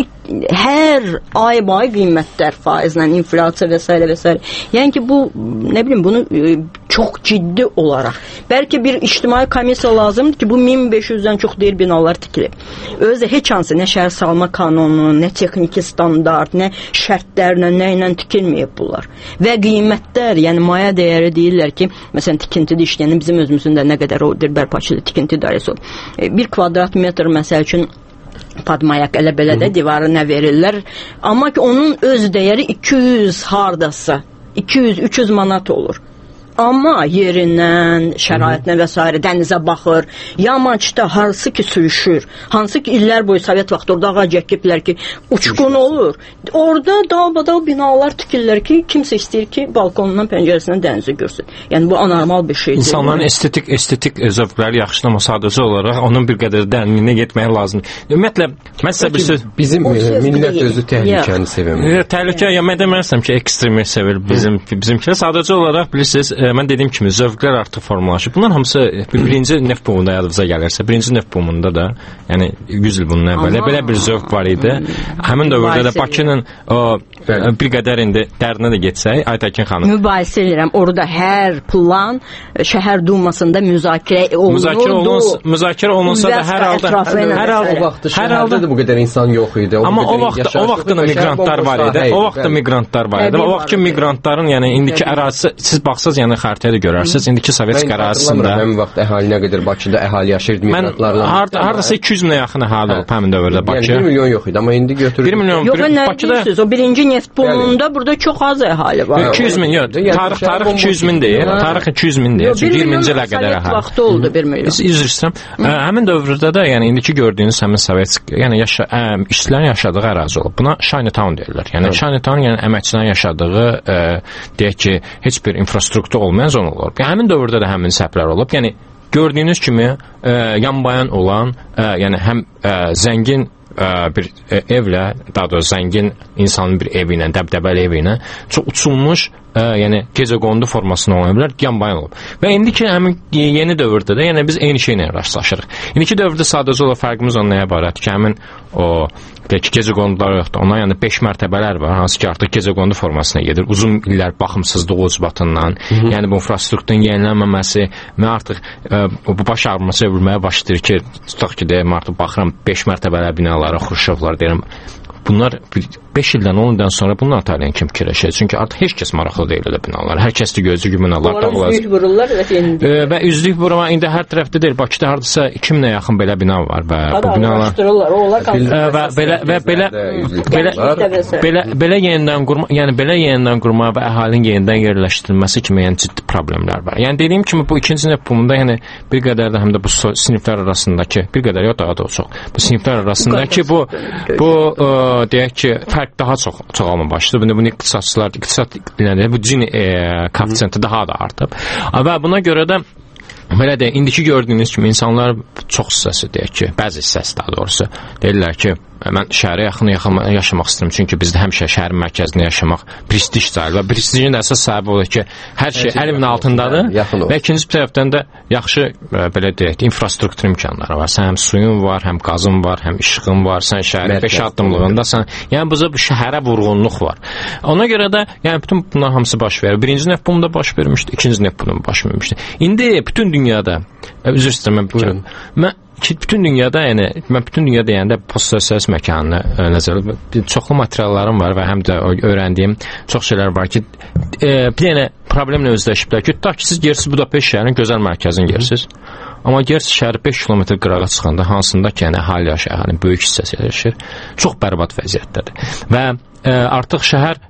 hər ay qiymətlər faizlə, inflyasiya və s. Yəni ki, bu, nə bilim, bunu çox ciddi olaraq, bəlkə bir ictimai komissiya lazımdır ki, bu 1500-dən çox deyir binalar tikilib. Özü heç hansı, nə şəhər salma kanunu, nə texniki standart, nə şərtlərlə, nə ilə tikilməyib bunlar. Və qiymətlər, yəni maya dəyəri deyirlər ki, məsələn, tikintidə işləyənin bizim özümüzün də nə qədər o Dilbərpaçıda tikinti idarəsi olur. 1 kvadrat metr məsəl üçün padmayak elə belə də divarı nə verirlər. Amma ki, onun öz dəyəri 200 hardasa, 200-300 manat olur. Amma yerindən, şəraitinə və s. dənizə baxır, yamaçda hansı ki sürüşür, hansı ki illər boyu Sovet vaxtı orada ağac əkiblər ki, uçqun olur. Orada dalbadal binalar tikirlər ki, kimsə istəyir ki, balkonundan, pəncərəsindən dənizi görsün. Yəni bu anormal bir şeydir. İnsanların estetik zövqləri yaxşıdır, amma sadəcə olaraq onun bir qədər dərinliyinə getmək lazımdır. Ümumiyyətlə, mən sizə bir söz... Bizim millət özü təhlükəni sevmir. Təhlükə, mən demərsəm ki, ekstremi sevir bizimkilər. Sadəcə olaraq, bilirsiniz, mən dediyim kimi zövqlər artıq formalaşıb. Bunların hamısı birinci neft bumunda yadınıza gəlirsə, birinci neft bumunda da, yəni 100 il bundan əvvəl belə bir zövq var idi. Həmin dövrdə də Bakının bir qədər indi dərinə də getsək, Aytəkin xanım. Mübahisə edirəm. Orada hər plan şəhər dumasında müzakirə olunurdu. Müzakirə olunsa da hər halda bu qədər insan yox idi. Amma o vaxtda miqrantlar var idi. O vaxtda miqrantlar var idi. O vaxtki miqrantların, yəni indiki ərazisi, siz baxsaz, yəni xəritədə görərsiniz. İndiki Sovetski ərazisində həmin vaxt əhali nə qədər Bakıda əhali yaşayırdı miqrantlarla. Hardasa 200 minə yaxın əhali olub həmin dövrdə Bakı. Yəni 1 milyon yox idi, amma indi götürür. 1 milyon. Yox, nə deyirsiniz? O birinci neft bumunda burada çox az əhali var. 200 min, yox. Tarix 200 min deyil. Tarix 200 min deyil. Çünki 20-ci ilə qədər əhali. Vaxtı oldu 1 milyon. Üzr istəyirəm. Həmin dövrdə də, yəni indiki gördüyünüz həmin Sovetski, yəni işçilərin yaşadığı ərazi olub. Buna Chinatown deyirlər. Yəni Chinatown, yəni əməkçilərin yaşadığı, deyək ki, heç bir infrastruktur olmayan zona olub. Həmin dövrdə də həmin səhvlər olub. Yəni gördüyünüz kimi yanbayan olan, yəni həm zəngin bir evlə, daha doğrusu zəngin insanın bir evi ilə, dəbdəbəli evi ilə çox uçulmuş yəni gecəqondu formasında ola bilər, yanbayan olub. Və indiki həmin yeni dövrdə də yəni biz eyni şeylə rastlaşırıq. İndiki dövrdə sadəcə olaraq fərqimiz onun nəyə ibarətdir ki, həmin o gecəqondular yoxdur. Ona yəni 5 mərtəbələr var, hansı ki artıq gecəqondu formasına gedir. Uzun illər baxımsızlığı ucbatından, yəni bu infrastrukturun yenilənməməsi və artıq bu baş ağrıması vurmaya başlayır ki, tutaq ki, deyəm artıq baxıram 5 mərtəbələr binalara, xruşşovlar deyirəm. Bunlar 5 ildən 10 ildən sonra bunlar taleyin kim fikirləşir? Çünki artıq heç kəs maraqlı deyil elə binalar. Hər kəs də gözü ki, binalar dağılacaq. Üzlük vururlar və üzlük vurma indi hər tərəfdə deyil. Bakıda hardasa 2000-ə yaxın belə bina var və bu binalar belə yenidən qurma, yəni belə yenidən qurma və əhalinin yenidən yerləşdirilməsi kimi yəni ciddi problemlər var. Yəni dediyim kimi bu ikinci nöqtədə yəni bir qədər də həm də bu siniflər arasındakı bir qədər yox daha da çox. Bu siniflər arasındakı bu deyək ki, fərq daha çox çoxalma başladı. Bunu iqtisadçılar, iqtisad biləndə bu Gini koeffisiyenti daha da artıb. Və buna görə də belə də indiki gördüyünüz kimi insanlar çox hissəsi deyək ki, bəzi hissəsi daha doğrusu deyirlər ki, mən şəhərə yaxın yaşamaq istəyirəm. Çünki bizdə həmişə şəhərin mərkəzində yaşamaq prestij sayılır və prestijin də əsas səbəbi odur ki, hər şey əlimin altındadır və ikinci tərəfdən də yaxşı belə deyək, infrastruktur imkanları var. Sən həm suyun var, həm qazın var, həm işığın var. Sən şəhərin 5 addımlığındasan. Yəni bu şəhərə vurğunluq var. Ona görə də yəni bütün bunlar hamısı baş verir. Birinci növ bunda baş vermişdi, ikinci növ bunun baş vermişdi. İndi bütün dünyada üzr istəyirəm bütün dünyada, yəni mən bütün dünya deyəndə postsosialist məkanını nəzərdə çoxlu materiallarım var və həm də öyrəndiyim çox şeylər var ki, bir dənə problemlə özləşiblər ki, tutaq ki, siz gerirsiniz Budapeşt şəhərinin gözəl mərkəzini gerirsiniz. Amma gerirsiniz şəhəri 5 kilometr qırağa çıxanda hansında ki, yəni əhali yaşayır, əhalinin böyük hissəsi yaşayır, çox bərbad vəziyyətdədir. Və artıq şəhər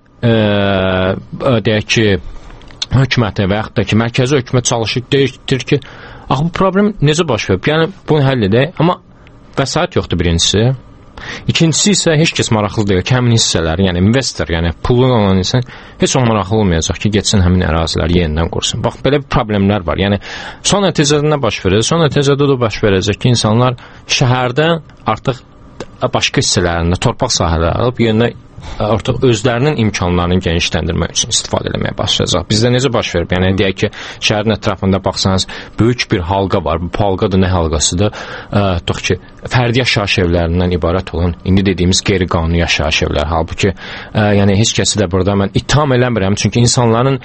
deyək ki, hökuməti və yaxud da ki, mərkəzi hökumət çalışır, deyir ki, axı bu problem necə baş verib? Yəni bunu həll edək, amma vəsait yoxdur birincisi. İkincisi isə heç kəs maraqlı deyil ki, həmin hissələri, yəni investor, yəni pulu olan insan heç o maraqlı olmayacaq ki, getsin həmin əraziləri yenidən qursun. Bax, belə problemlər var. Yəni son nəticədə nə baş verəcək? Son nəticədə də baş verəcək ki, insanlar şəhərdən artıq başqa hissələrində torpaq sahələri alıb yerinə artıq özlərinin imkanlarını genişləndirmək üçün istifadə etməyə başlayacaq. Bizdə necə baş verib? Yəni deyək ki, şəhərin ətrafında baxsanız, böyük bir halqa var. Bu halqa da nə halqasıdır? Tutaq ki, fərdi yaşayış evlərindən ibarət olan, indi dediyimiz qeyri-qanuni yaşayış evləri. Halbuki, yəni heç kəsi də burada mən ittiham eləmirəm, çünki insanların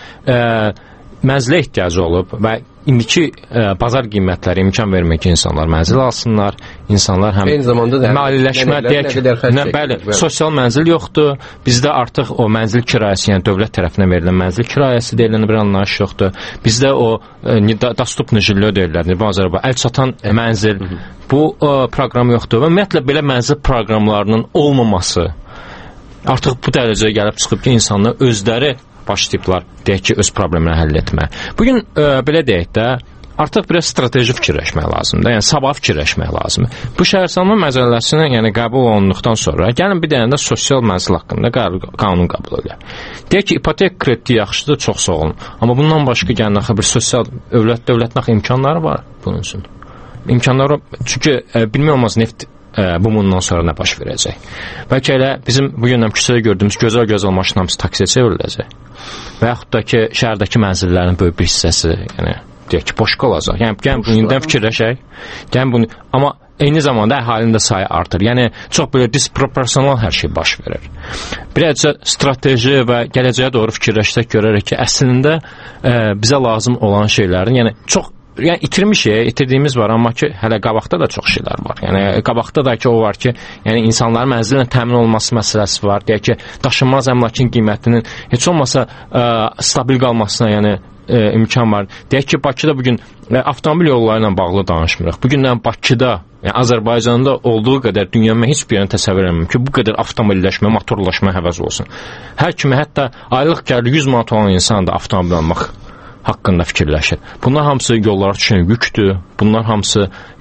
mənzilə ehtiyacı olub və indiki bazar qiymətləri imkan vermək ki, insanlar mənzil alsınlar, insanlar həm maliyyələşmə deyək, bəli, sosial mənzil yoxdur, bizdə artıq o mənzil kirayəsi, yəni dövlət tərəfindən verilən mənzil kirayəsi deyilən bir anlayış yoxdur, bizdə o dostupni jilyo deyirlər, əl çatan mənzil, bu proqram yoxdur və ümumiyyətlə belə mənzil proqramlarının olmaması artıq bu dərəcəyə gəlib çıxıb ki, insanlar özləri başlayıblar, deyək ki, öz problemləri həll etmə. Bugün belə deyək də, artıq biraz strateji fikirləşmək lazımdır, yəni sabah fikirləşmək lazımdır. Bu şəhərsalma məzələsinin yəni qəbul olunduqdan sonra, gəlin bir dənə də sosial mənzil haqqında qanun qəbul edək. Deyək ki, ipotek krediti yaxşıdır, çox sağ olun. Amma bundan başqa gəlin axı bir sosial dövlətin axı imkanları var bunun üçün. İmkanları, çünki bilmək olmaz neft bundan sonra nə baş verəcək. Bəlkə elə bizim bu gündən küçədə gördüyümüz gözəl maşın hamısı taksiyə çevriləcək. Və yaxud da ki, şəhərdəki mənzillərin böyük bir hissəsi, yəni deyək ki, boş qalacaq. Yəni gəlin bunu indidən fikirləşək. Gəlin bunu, amma eyni zamanda əhalinin də sayı artır. Yəni çox belə disproporsional hər şey baş verir. Birazca strateji və gələcəyə doğru fikirləşsək görərək ki, əslində bizə lazım olan şeylərin, yəni çox itirdiyimiz var, amma ki, hələ qabaqda da çox şeylər var. Yəni, qabaqda da ki, o var ki, yəni, insanların mənzillə təmin olması məsələsi var. Deyək ki, daşınmaz əmlakın qiymətinin heç olmasa stabil qalmasına, yəni, imkan var. Deyək ki, Bakıda bugün avtomobil yolları ilə bağlı danışmırıq. Bugündən Bakıda, yəni Azərbaycanda olduğu qədər dünyanın heç bir yerini təsəvvür edəməm ki, bu qədər avtomobilləşmə, motorlaşma həvəz olsun. Hər kimi, hətta aylıq gəlir 100 manat olan insan da avtomobil almaq haqqında fikirləşir. Bunlar hamısı yollara düşən yükdür. Bunlar hamısı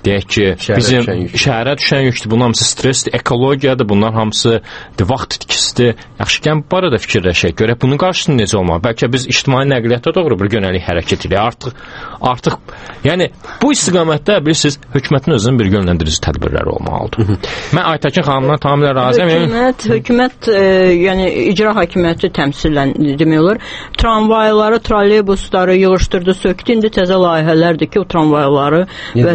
deyək ki, bizim şəhərə düşən yükdür, bunun hamısı stressdir, ekologiyadır, bunlar hamısı vaxt itkisidir. Yaxşı, gəlin bu arada fikirləşək, görək bunun qarşısında necə olmalı? Bəlkə biz ictimai nəqliyyata doğru bir yönəlik hərəkət edirik. Artıq, yəni bu istiqamətdə bilirsiniz, hökumətin özünün bir yönləndirici tədbirləri olmalıdır. Mən Aytəkin xanımdan tamamilə razıyam. Hökumət, yəni icra hakimiyyəti təmsilən demək olar, tramvayları, trolleybusları yığışdırdı, sökdü. İndi təzə layihələrdir ki, o tramvayları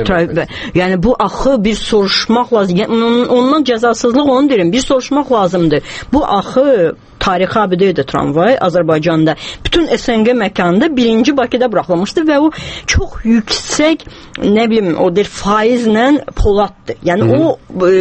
yəni bu axı bir soruşmaq lazım. Ondan cəzasızlıq onu deyirəm, bir soruşmaq lazımdır. Bu axı tarixi abidədir tramvay Azərbaycanda. Bütün SNG məkanında birinci Bakıda buraxılmışdı və o çox yüksək, nə bilim, o deyir, faizlə poladdır. Yəni o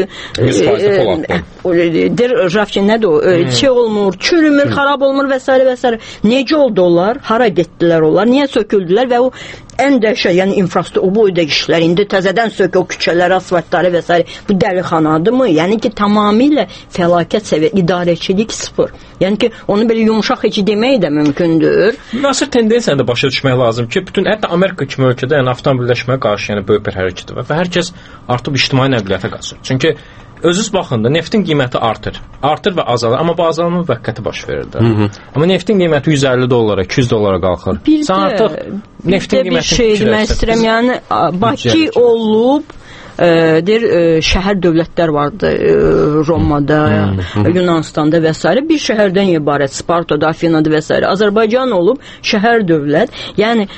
100% poladdır. Deyir, Rafki, nədir o? Şey olmur, çürümür, xarab olmur və s. və s. Necə oldu onlar? Hara getdilər onlar? Niyə söküldülər? Və o ən dəhşət, yəni infrastruktur, o boyda işlər, indi təzədən sök o küçələr, asfaltları və s. Bu dəlixanadırmı? Yəni ki, tamamilə fəlakət səviyyə, idarəçilik sıfır. Yəni ki, onu belə yumuşaq heç demək də mümkündür. Müasir tendensiyanı da başa düşmək lazım ki, bütün hətta Amerika kimi ölkədə yəni avtomobilləşməyə qarşı yəni böyük bir hərəkət var və hər kəs artıq ictimai nəqliyyata qaçır. Çünki özünüz baxın da neftin qiyməti artır və azalır, amma bu azalma müvəqqəti baş verir də. Amma neftin qiyməti 150 dollara, 200 dollara qalxır. Sən artıq neftin qiymətini bir şey demək istəyirəm, yəni Bakı olub deyir, şəhər dövlətlər vardı Romada, Yunanistanda və s. Bir şəhərdən ibarət, Spartada, Afinada və s. Azərbaycan olub şəhər dövlət, yəni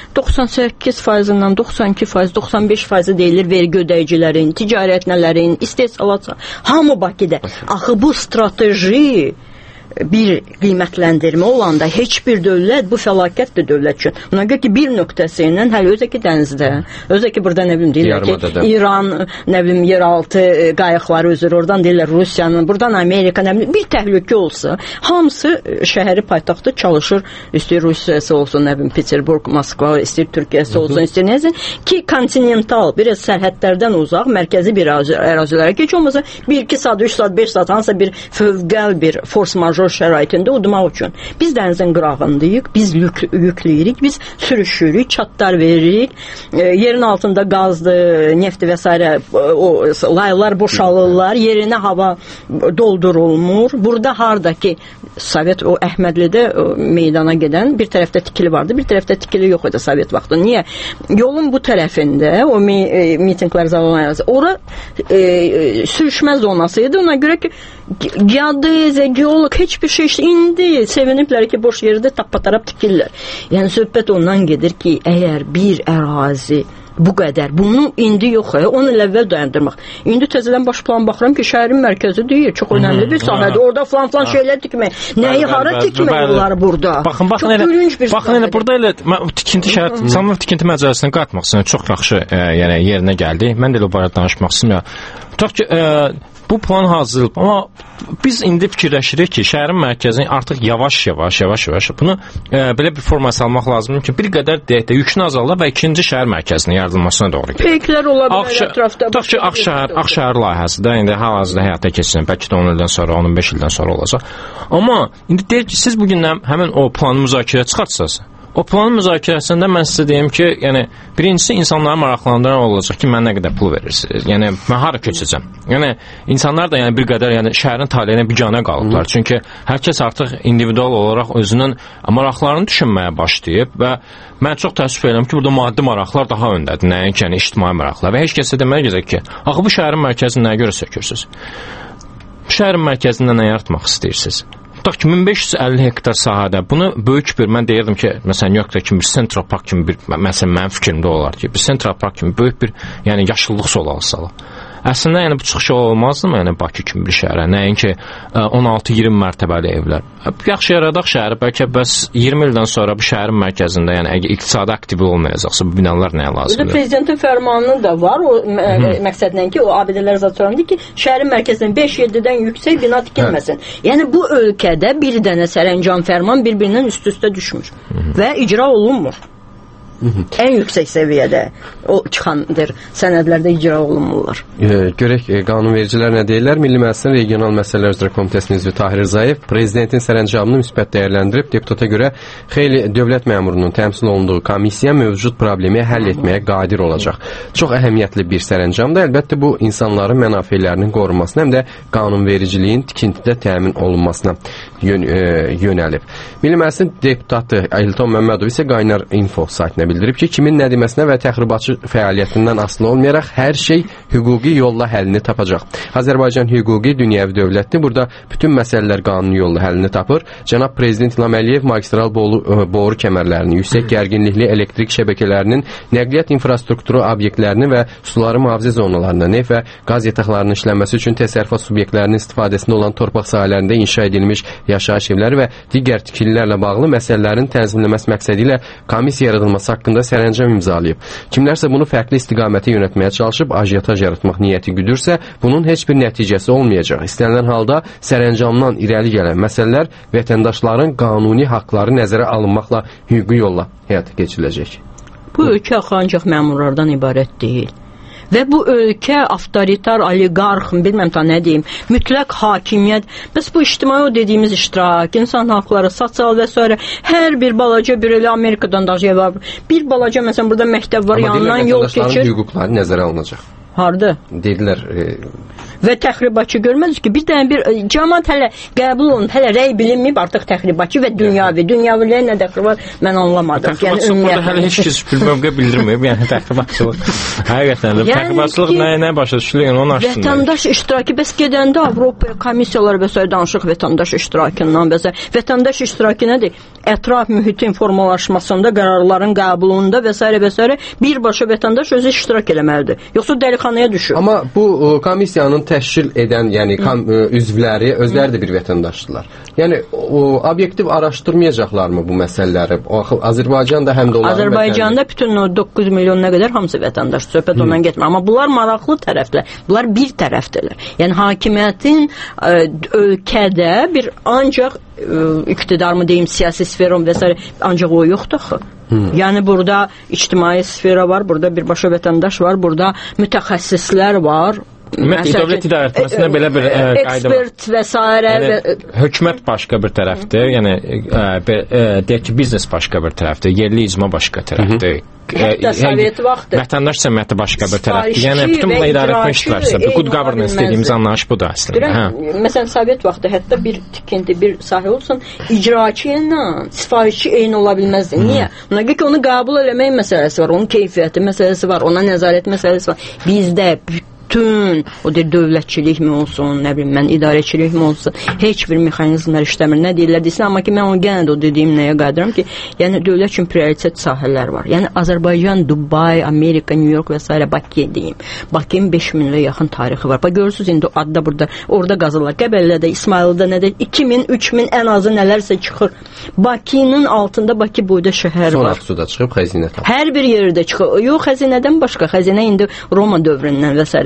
98%-dən 92%, 95% deyilir vergi ödəyicilərin, ticarətnələrin, istehsalat, hamı Bakıda. Axı bu strateji bir qiymətləndirmə olanda heç bir dövlət, bu fəlakətdir dövlət üçün. Buna görə ki, bir nöqtəsi ilə hələ özə ki dənizdə, özə ki burada nə bilim deyirlər ki, İran, nə bilim yeraltı qayıqları üzür, oradan deyirlər Rusiyanın, buradan Amerika, nə bilim, bir təhlükə olsa, hamısı şəhəri paytaxtı çalışır, istəyir Rusiyası olsun, nə bilim, Peterburg, Moskva, istəyir Türkiyəsi olsun, istəyir nəzin ki, kontinental, biraz sərhədlərdən uzaq, mərkəzi bir ərazilərə keç olmasa, 1-2 saat, 3 saat, 5 saat, hansısa bir fövqəl bir force major şəraitində udmaq üçün. Biz dənizin qırağındayıq, biz yükləyirik, biz sürüşürük, çatlar veririk, yerin altında qazdır, nefti və s. o laylar boşalırlar, yerinə hava doldurulmur. Burada harda ki, Sovet, o Əhmədlidə meydana gedən bir tərəfdə tikili vardı, bir tərəfdə tikili yox idi Sovet vaxtı. Niyə? Yolun bu tərəfində, o mitinglər zamanı, ora sürüşmə zonası idi, ona görə ki, geodezi, geolog, heç bir şey işte indi seviniblər ki, boş yerdə tappatarab tikirlər. Yəni, söhbət ondan gedir ki, əgər bir ərazi bu qədər, bunu indi yox, 10 il əvvəl dayandırmaq. İndi təzədən baş plan baxıram ki, şəhərin mərkəzi deyil, çox önəmli bir sahədir. Orada falan şeylər tikmək. Nəyi, hara tikmək olar burada? Baxın, burada elə tikinti şəhər, Samir tikinti məcəlləsinə qayıtmaq istəyirəm, çox yaxşı yerinə gəldi. Mən də elə barədə danışmaq istəyirəm. Tutaq ki, bu plan hazırlayıb, amma biz indi fikirləşirik ki, şəhərin mərkəzini artıq yavaş-yavaş bunu belə bir formaya salmaq lazımdır ki, bir qədər deyək də yükünü azalır və ikinci şəhər mərkəzinin yaradılmasına doğru gedir. Peyklər ola bilər ətrafda. Tutaq ki, Ağşəhər layihəsi də indi hal-hazırda həyata keçirilən, bəlkə də 10 ildən sonra, 15 ildən sonra olacaq. Amma indi deyək ki, siz bugündən həmin o planı müzakirəyə çıxartsınız. O planın müzakirəsində mən sizə deyim ki, yəni birincisi insanları maraqlandıran olacaq ki, mən nə qədər pul verirsiniz? Yəni mən hara köçəcəm? Yəni insanlar da yəni bir qədər yəni şəhərin taleyinə biganə qalıblar. Çünki hər kəs artıq individual olaraq özünün maraqlarını düşünməyə başlayıb və mən çox təəssüf edirəm ki, burada maddi maraqlar daha öndədir, nəinki yəni ictimai maraqlar. Və heç kəsə deməyə gəlir ki, axı bu şəhərin mərkəzini nəyə görə sökürsüz? Bu şəhərin mərkəzində nə yaratmaq istəyirsiniz? Tutaq ki, 1550 hektar sahədə bunu böyük bir, mən deyirdim ki, məsələn, New Yorkda kimi bir Central Park kimi bir, məsələn, mənim fikrimdə olar ki, bir Central Park kimi böyük bir, yəni yaşıllıq solalı. Əslində, yəni bu çıxışı olmazdı mı, yəni Bakı kimi bir şəhərə, nəinki 16-20 mərtəbəli evlər. Yaxşı yaradaq şəhəri, bəlkə bəs 20 ildən sonra bu şəhərin mərkəzində, yəni əgər iqtisadi aktivi olmayacaqsa, bu binalar nəyə lazımdır? Prezidentin fərmanı da var, o məqsədlə ki, o abidələr zatlarındır ki, şəhərin mərkəzindən 5-7-dən yüksək bina tikilməsin. Yəni bu ölkədə bir dənə sərəncam fərman bir-birindən üst-üstə düşmür və icra olunmur. Ən yüksək səviyyədə o çıxandır. Sənədlərdə icra olunurlar. Görək qanunvericilər nə deyirlər? Milli Məclisin Regional Məsələlər üzrə Komitəsinin üzvü Tahir Rzayev prezidentin sərəncamını müsbət dəyərləndirib, deputata görə xeyli dövlət məmurunun təmsil olunduğu komissiya mövcud problemi həll etməyə qadir olacaq. Çox əhəmiyyətli bir sərəncamdır. Əlbəttə bu insanların mənafelərinin qorunmasına, həm də qanunvericiliyin tikintidə təmin olunmasına yönəlib. Milli Məclisin deputatı Aylton Məmmədov isə Qaynar Info saytına bildirib ki, kimin nə deməsinə və təxribatçı fəaliyyətindən asılı olmayaraq hər şey hüquqi yolla həllini tapacaq. Azərbaycan hüquqi dünyəvi dövlətdir. Burada bütün məsələlər qanuni yolla həllini tapır. Cənab Prezident İlham Əliyev magistral boru kəmərlərinin, yüksək gərginlikli elektrik şəbəkələrinin, nəqliyyat infrastrukturu obyektlərinin və suları mühafizə zonalarında, neft və qaz yataqlarının işlənməsi üçün təsərrüfat subyektlərinin istifadəsində olan torpaq sahələrində inşa edilmiş yaşayış evləri və digər tikililərlə bağlı məsələlərin tənzimləməsi məqsədi ilə komissiya yaradılması haqqında sərəncam imzalayıb. Kimlərsə bunu fərqli istiqamətə yönətməyə çalışıb, ajitaj yaratmaq niyyəti güdürsə, bunun heç bir nəticəsi olmayacaq. İstənilən halda sərəncamdan irəli gələn məsələlər vətəndaşların qanuni haqqları nəzərə alınmaqla hüquqi yolla həyata keçiriləcək. Bu ölkə ancaq məmurlardan ibarət deyil. Və bu ölkə avtoritar, oliqarx, bilməm ta nə deyim, mütləq hakimiyyət. Bəs bu ictimai o dediyimiz iştirak, insan haqları, sosial və s. hər bir balaca bir elə Amerikadan da var. Bir balaca məsələn burada məktəb var, yanından yol keçir. Amma deyirlər, hüquqları nəzərə alınacaq. Harda? Dedilər. Və təxribatçı görmədik ki, bir dənə bir cəmaət hələ qəbul olunub, hələ rəy bilinməyib, artıq təxribatçı və dünyaviliyə nə dəxli var, mən anlamadım. Təxribatçı burada hələ heç kəs bir mövqe bildirməyib, yəni təxribatçılıq. Həqiqətən də təxribatçılıq nə başa düşülür, onu açsınlar. Vətəndaş iştirakı, bəs gedəndə Avropa komissiyaları və s. danışıq vətəndaş iştirakından və s. Vətəndaş iştirakı nədir? Ətraf mühitin formalaşmasında, qərarların qəbulunda və s. birbaşa vətəndaş özü iştirak eləməlidir. Yoxsa dəlixanaya düşür. Amma bu komissiyanın təşkil edən, yəni üzvləri özləri də bir vətəndaşdırlar. Yəni obyektiv araşdırmayacaqlarmı bu məsələləri? Azərbaycan da həm də onların Azərbaycanda bütün o 9 milyon nə qədər hamısı vətəndaş, söhbət ondan getmir. Amma bunlar maraqlı tərəflər. Bunlar bir tərəfdələr. Yəni hakimiyyətin ölkədə bir ancaq iqtidar mı deyim, siyasi sferon və s. ancaq o yoxdur axı. Yəni burada ictimai sfera var, burada birbaşa vətəndaş var, burada mütəxəssislər var. Dövlət idarəetməsində belə bir qayda var. Ekspert və s. Hökumət başqa bir tərəfdir, yəni deyək ki, biznes başqa bir tərəfdir, yerli icma başqa tərəfdir. Hətta Sovet vaxtı vətəndaş cəmiyyəti başqa bir tərəfdir. Yəni bütün bununla idarəetmə iştirakçısı, good governance dediyimiz anlayış budur əslində. Məsələn, Sovet vaxtı hətta bir tikinti, bir sahə olsun, icraçı ilə sifarişçi eyni ola bilməzdi. Niyə? Ona görə ki, onu qəbul eləmək məsələsi var, onun keyfiyyəti məsələsi var, ona nəzarət məsələsi var. Bizdə bütün o dövlətçilik mi olsun, nə bilim mən idarəçilik mi olsun, heç bir mexanizmlər işləmir. Nə deyirlər desin, amma ki mən o yenə də o dediyim nəyə qadıram ki, yəni dövlət üçün prioritet sahələr var. Yəni Azərbaycan, Dubay, Amerika, New York və s. Bakı deyim. Bakının 5000-lə yaxın tarixi var. Bax görürsüz indi adda burada, orada qazırlar. Qəbələdə, İsmayılda nədə 2000, 3000 ən azı nələrsə çıxır. Bakının altında Bakı boyda şəhər var. Son Aksuda çıxıb xəzinə tapır. Hər bir yerdə çıxır. Yox, xəzinədən başqa. Xəzinə indi Roma dövründən və s.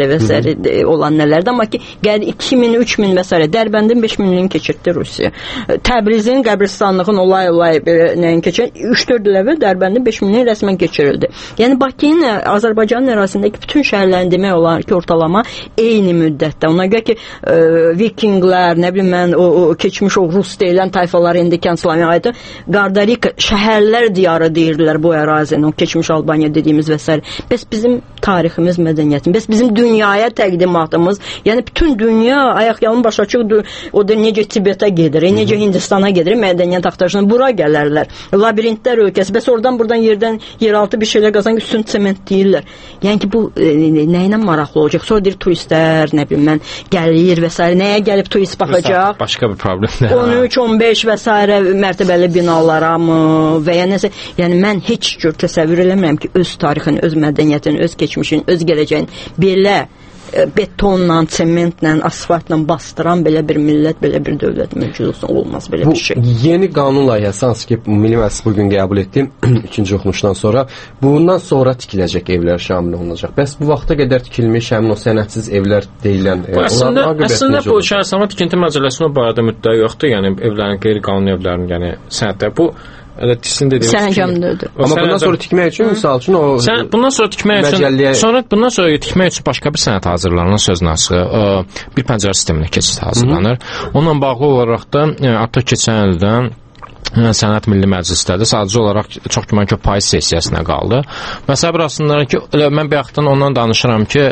olan nələrdə, amma ki, gəldi 2000, 3000 və s. Dərbəndin 5000-liyini keçirdi Rusiya. Təbrizin, qəbristanlığın olay nəyin keçir? 3-4 il əvvəl Dərbəndin 5000-liyi rəsmən keçirildi. Yəni Bakının, Azərbaycanın ərazisindəki bütün şəhərlərin demək olar ki, ortalama eyni müddətdə. Ona görə ki, Vikinglər, nə bilim mən, o keçmiş o Rus deyilən tayfalar indi Kənslaviyaya aid Qardarika şəhərlər diyarı deyirdilər bu ərazinin, o keçmiş Albaniya dediyimiz və s. Bəs bizim tariximiz, mədəniyyətimiz, bəs bizim dünyaya təqdimatımız, yəni bütün dünya ayaqyalın baş açıq, o da necə Tibetə gedir, necə Hindistana gedir, mədəniyyət axtarışına bura gələrlər. Labirintlər ölkəsi, bəs oradan yerdən yeraltı bir şeylər qazan üstün sement deyirlər. Yəni ki, bu nə ilə maraqlı olacaq? Sonra deyir turistlər, nə bilim mən, gəlir və s. Nəyə gəlib turist baxacaq? Başqa bir problemdir. 13-15 və s. mərtəbəli binalara mı və ya nəsə, yəni mən heç cür təsəvvür eləmirəm ki, öz tarixin, öz mədəniyyətin, öz keçmişin, öz gələcəyin belə betonla, sementlə, asfaltla bastıran belə bir millət, belə bir dövlət mövcud olsun, olmaz belə bir şey. Bu yeni qanun layihəsi hansı ki, Milli Məclis bugün qəbul etdi, ikinci oxunuşdan sonra, bundan sonra tikiləcək evlər şamil olunacaq. Bəs bu vaxta qədər tikilmiş həmin o sənədsiz evlər deyilən, əslində bu şəhərsalma tikinti məcəlləsində bu barədə müddəa yoxdur, yəni evlərin, qeyri-qanuni evlərin, yəni sənəddə bu Elə tiksin dediyimiz sərəncamdadır. Amma bundan sonra tikmək üçün misal üçün o bundan sonra tikmək üçün bundan sonra tikmək üçün başqa bir sənəd hazırlanır, sözün açığı. Bir pəncərə sisteminə keçid hazırlanır. Onunla bağlı olaraq da artıq keçən ildən Sənəd Milli Məclisdədir. Sadəcə olaraq çox güman ki, payız sessiyasına qaldı. Məsələ burasındadır ki, mən bayaqdan ondan danışıram ki,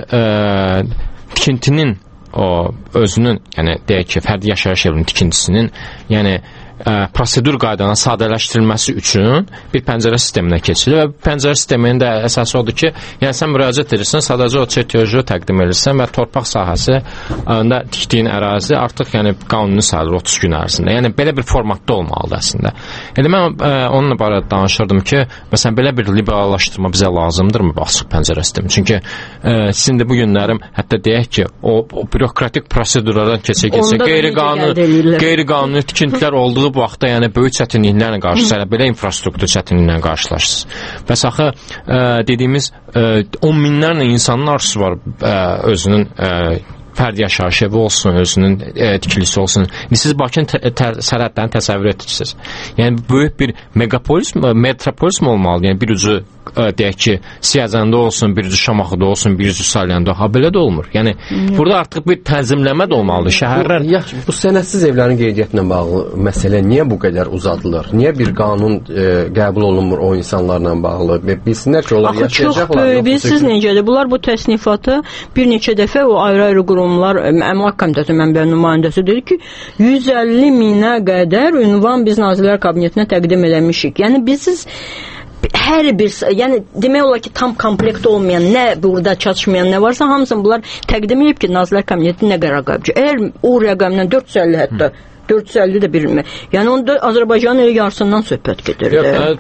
tikintinin o özünün, yəni deyək ki, fərdi yaşayış evinin tikintisinin, yəni prosedur qaydalarının sadələşdirilməsi üçün bir pəncərə sisteminə keçilir və pəncərə sisteminin də əsası odur ki, yəni sən müraciət edirsən, sadəcə o çertyoju təqdim edirsən və torpaq sahəsində tikdiyin ərazi artıq yəni qanuni sayılır 30 gün ərzində. Yəni belə bir formatda olmalıdır əslində. Yəni mən onunla barədə danışırdım ki, məsələn belə bir liberallaşdırma bizə lazımdırmı bu açıq pəncərə sistemi? Çünki sizin də bu günlərim hətta deyək ki, o bürokratik prosedurlardan keçə-keçə qeyri-qanuni tikintilər olduğu bu vaxtda yəni böyük çətinliklərlə qarşılaşırsınız, belə infrastruktur çətinliklərlə qarşılaşırsınız. Bəs axı dediyimiz 10 minlərlə insanın arzusu var özünün fərdi yaşayış evi olsun, özünün tikilisi olsun. Siz Bakının sərhədlərini təsəvvür edirsiniz. Yəni böyük bir metropolis mi olmalı? Yəni bir ucu deyək ki, Siyəzəndə olsun, bir ucu Şamaxıda olsun, bir ucu Salyanda. Ha belə də olmur. Yəni burada artıq bir tənzimləmə də olmalıdır. Şəhərlər yaxşı, bu sənədsiz evlərin qeydiyyatına bağlı məsələ niyə bu qədər uzadılır? Niyə bir qanun qəbul olunmur o insanlarla bağlı? Bilsinlər ki, onlar yaşayacaqlar. Bilirsiniz necədir? Bunlar bu təsnifatı bir neçə dəfə o ayrı-ayrı qurumlar, Əmlak Komitəsi mənbənin nümayəndəsi dedi ki, 150 minə qədər ünvan biz Nazirlər Kabinetinə təqdim eləmişik. Yəni biz hər bir, yəni demək olar ki, tam komplekt olmayan, nə burada çatışmayan nə varsa, hamısını bunlar təqdim edib ki, Nazirlər Kabineti nə qərar qəbul. Əgər o rəqəmdən 450 hətta 450 də bilmir. Yəni onda Azərbaycanın elə yarısından söhbət gedir.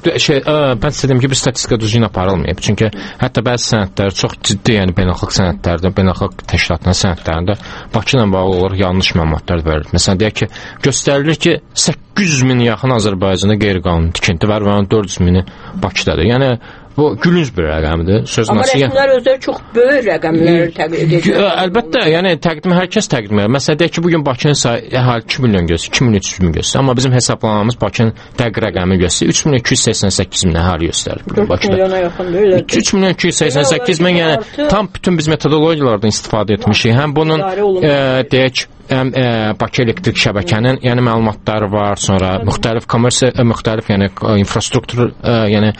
Mən istədim ki, bir statistika düzgün aparılmayıb. Çünki hətta bəzi sənədlər çox ciddi, yəni beynəlxalq sənədlərdə, beynəlxalq təşkilatların sənədlərində Bakı ilə bağlı olaraq yanlış məlumatlar verilir. Məsələn, deyək ki, göstərilir ki, 800 min yaxın Azərbaycanda qeyri-qanuni tikinti var və 400 mini Bakıdadır. Yəni bu gülünc bir rəqəmdir. Amma rəsmlər özləri çox böyük rəqəmlər təqdim edir. Əlbəttə, yəni hər kəs təqdim edir. Məsələn, deyək ki, bugün Bakının əhali 2 milyon göstərir, 2 milyon 300 min göstərir. Amma bizim hesablamamız Bakının dəqiq rəqəmi göstərir. 3 milyon 288 min əhali göstərir bugün Bakıda. 4 milyona yaxın deyil. 3 milyon 288 min, yəni tam bütün biz metodologiyalardan istifadə etmişik. Həm bunun deyək Bakı elektrik şəbəkənin yəni məlumatları var, sonra müxtəlif yəni infrastruktur yəni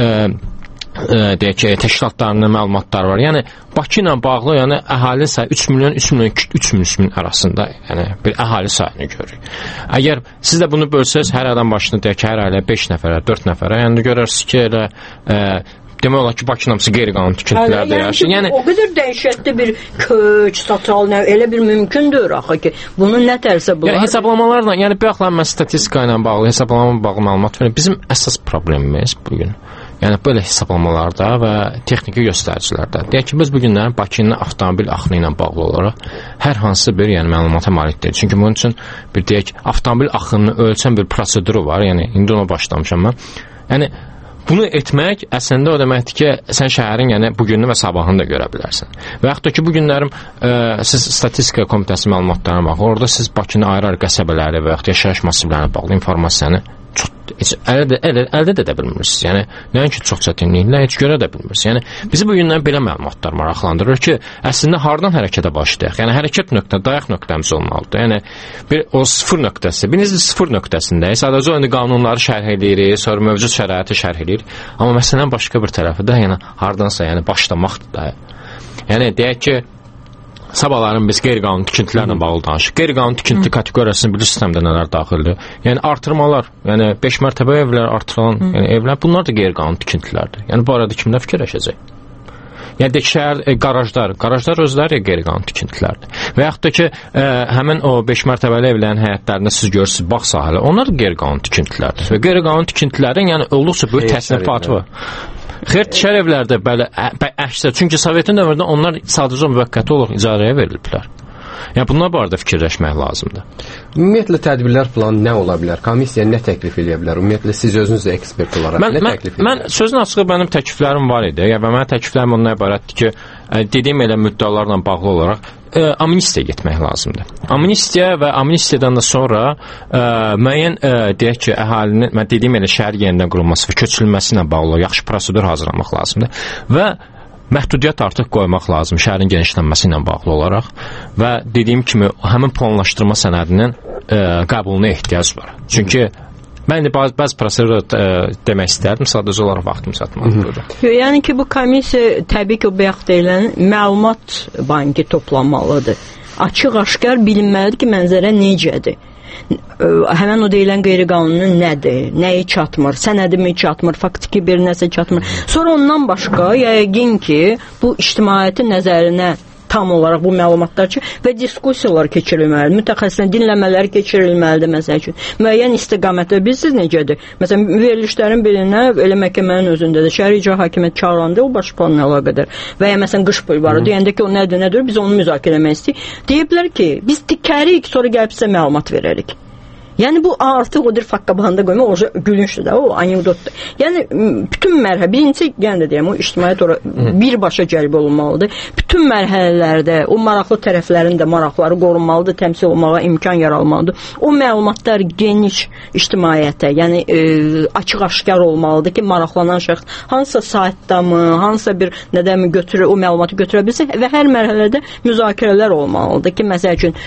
deyək ki, təşkilatlarının məlumatları var. Yəni Bakı ilə bağlı, yəni əhali sayı 3 milyon 3 min arasında, yəni bir əhali sayını görürük. Əgər siz də bunu bölsəz, hər adam başına deyək ki, hər ailə 5 nəfərə, 4 nəfərə, yəni görərsiniz ki, elə demək olar ki, Bakının hamısı qeyri-qanuni tikintilərdə yaşayır. Yəni o qədər dəhşətli bir köç, sosial elə bir mümkündür axı ki, bunun nə tərsə bunlar. Yəni hesablamalarla, yəni bayaqlar mən statistika ilə bağlı, hesablama bağlı məlumat verirəm. Bizim əsas problemimiz bu gün, yəni belə hesablamalarda və texniki göstəricilərdə. Deyək ki, biz bu günlərin Bakının avtomobil axını ilə bağlı olaraq hər hansı bir yəni məlumata malik deyil. Çünki bunun üçün bir deyək avtomobil axınını ölçən bir proseduru var. Yəni indi ona başlamışam mən. Yəni bunu etmək əslində o deməkdir ki, sən şəhərin yəni bugününü və sabahını da görə bilərsən. Və yaxud da ki, bu günlərim siz statistika komitəsi məlumatlarına baxın, orada siz Bakının ayrı-ayrı qəsəbələri və yaxud yaşayış massivlərinə bağlı informasiyanı əldə də bilmirsiniz. Yəni, nəinki çox çətinliklə heç görə də bilmirsiniz. Yəni, bizi bu gündən belə məlumatlar maraqlandırır ki, əslində hardan hərəkətə başlayaq? Yəni, hərəkət nöqtə, dayaq nöqtəmiz olmalıdır. Yəni, o sıfır nöqtəsi, birinci sıfır nöqtəsindəyik. Sadəcə o indi qanunları şərh edirik, sonra mövcud şəraiti şərh edirik. Amma məsələn, başqa bir tərəfi də, yəni, hardansa, yəni, başlamaqdır da. Yəni, deyək ki, sabahların biz qeyri-qanuni tikintilərlə bağlı danışıq. Qeyri-qanuni tikinti kateqoriyasını bilir sistemdə nələr daxildir? Yəni artırmalar, yəni 5 mərtəbə evlər artırılan, yəni evlər, bunlar da qeyri-qanuni tikintilərdir. Yəni bu arada kimlər fikirləşəcək? Yəni deyək şəhər qarajlar özləri qeyri-qanuni tikintilərdir. Və yaxud da ki, həmin o 5 mərtəbəli evlərin həyətlərində siz görürsünüz bağ sahələri, onlar da qeyri-qanuni tikintilərdir. Və qeyri-qanuni tikintilərin yəni olduqca böyük təsnifatı var. Xeyr, şəhər evlərdə belə əksər. Çünki Sovetin dövründə onlar sadəcə müvəqqəti olaraq icarəyə veriliblər. Yəni bunlar barədə fikirləşmək lazımdır. Ümumiyyətlə tədbirlər planı nə ola bilər? Komissiya nə təklif edə bilər? Ümumiyyətlə siz özünüz də ekspert olaraq nə təklif edə Mən sözün açığı mənim təkliflərim var idi. Yəni mənim təkliflərim ondan ibarətdir ki, dediyim elə müddəalarla bağlı olaraq amnistiya getmək lazımdır. Amnistiya və amnistiyadan da sonra müəyyən deyək ki, əhalinin, mən dediyim elə şəhər yenidən qurulması və köçürülməsi ilə bağlı yaxşı prosedur hazırlamaq lazımdır və məhdudiyyət artıq qoymaq lazım şəhərin genişlənməsi ilə bağlı olaraq və dediyim kimi həmin planlaşdırma sənədinin qəbuluna ehtiyac var. Çünki mən də bəzi prosedurları demək istərdim, sadəcə olaraq vaxtım çatmalıdır. Yəni ki, bu komissiya təbii ki, o bayaq deyilən məlumat banki toplanmalıdır. Açıq-aşkar bilinməlidir ki, mənzərə necədir. Həmən o deyilən qeyri-qanuni nədir, nəyi çatmır, sənədi mi çatmır, faktiki bir nəsə çatmır. Sonra ondan başqa yəqin ki, bu ictimaiyyətin nəzərinə tam olaraq bu məlumatlar ki, və diskussiyalar keçirilməlidir, mütəxəssisin dinləmələri keçirilməlidir, məsəl üçün. Müəyyən istiqamətdə bilirsiniz necədir? Məsələn, verilişlərin birinə elə məhkəmənin özündə də şəhər icra hakimiyyəti çağıranda o baş planla əlaqədar və ya məsələn qış bulvarı deyəndə ki, o nədir, biz onu müzakirə etmək istəyirik. Deyiblər ki, biz tikərik, sonra gəlib sizə məlumat verərik. Yəni bu artıq o dir faqqabağında qoyma, o gülünçdür də, o anekdotdur. Yəni bütün mərhələ, birinci yəni də deyəm, o ictimaiyyət ora birbaşa cəlb olunmalıdır. Bütün mərhələlərdə o maraqlı tərəflərin də maraqları qorunmalıdır, təmsil olmağa imkan yaranmalıdır. O məlumatlar geniş ictimaiyyətə, yəni açıq-aşkar olmalıdır ki, maraqlanan şəxs hansısa saytda mı, hansısa bir nədəmi götürür, o məlumatı götürə bilsin və hər mərhələdə müzakirələr olmalıdır ki, məsəl üçün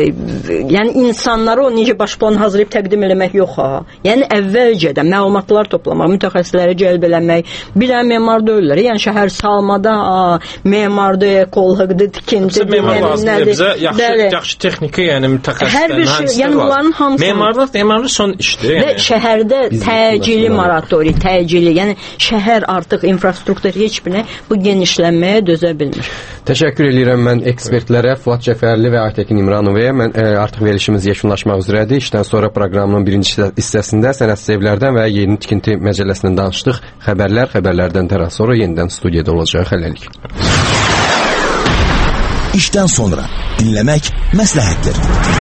yəni insanları o necə baş plan hazırlayıb təqdim eləmək yox ha. Yəni əvvəlcədən məlumatlar toplamaq, mütəxəssisləri cəlb eləmək, bir dənə memar deyirlər. Yəni şəhər salmada memardır, ekoloqdur, tikintidir, nədir? Bizə yaxşı texniki, yəni mütəxəssislər, mühəndislər yəni bunların hamısı memarlıq son işdir. Və şəhərdə təcili moratori, təcili, yəni şəhər artıq infrastruktur heç birinə bu genişlənməyə dözə bilmir. Təşəkkür edirəm mən ekspertlərə, Fuad Cəfərli və Aytəkin İmranovaya. Mən artıq verilişimiz yekunlaşmaq üzrədir. İşdən sonra proqramının birinci hissəsində sənədsevlərdən və yeni tikinti məcəlləsindən danışdıq. Xəbərlərdən tərəf sonra yenidən studiyada olacaq. Hələlik. İşdən sonra dinləmək məsləhətdir.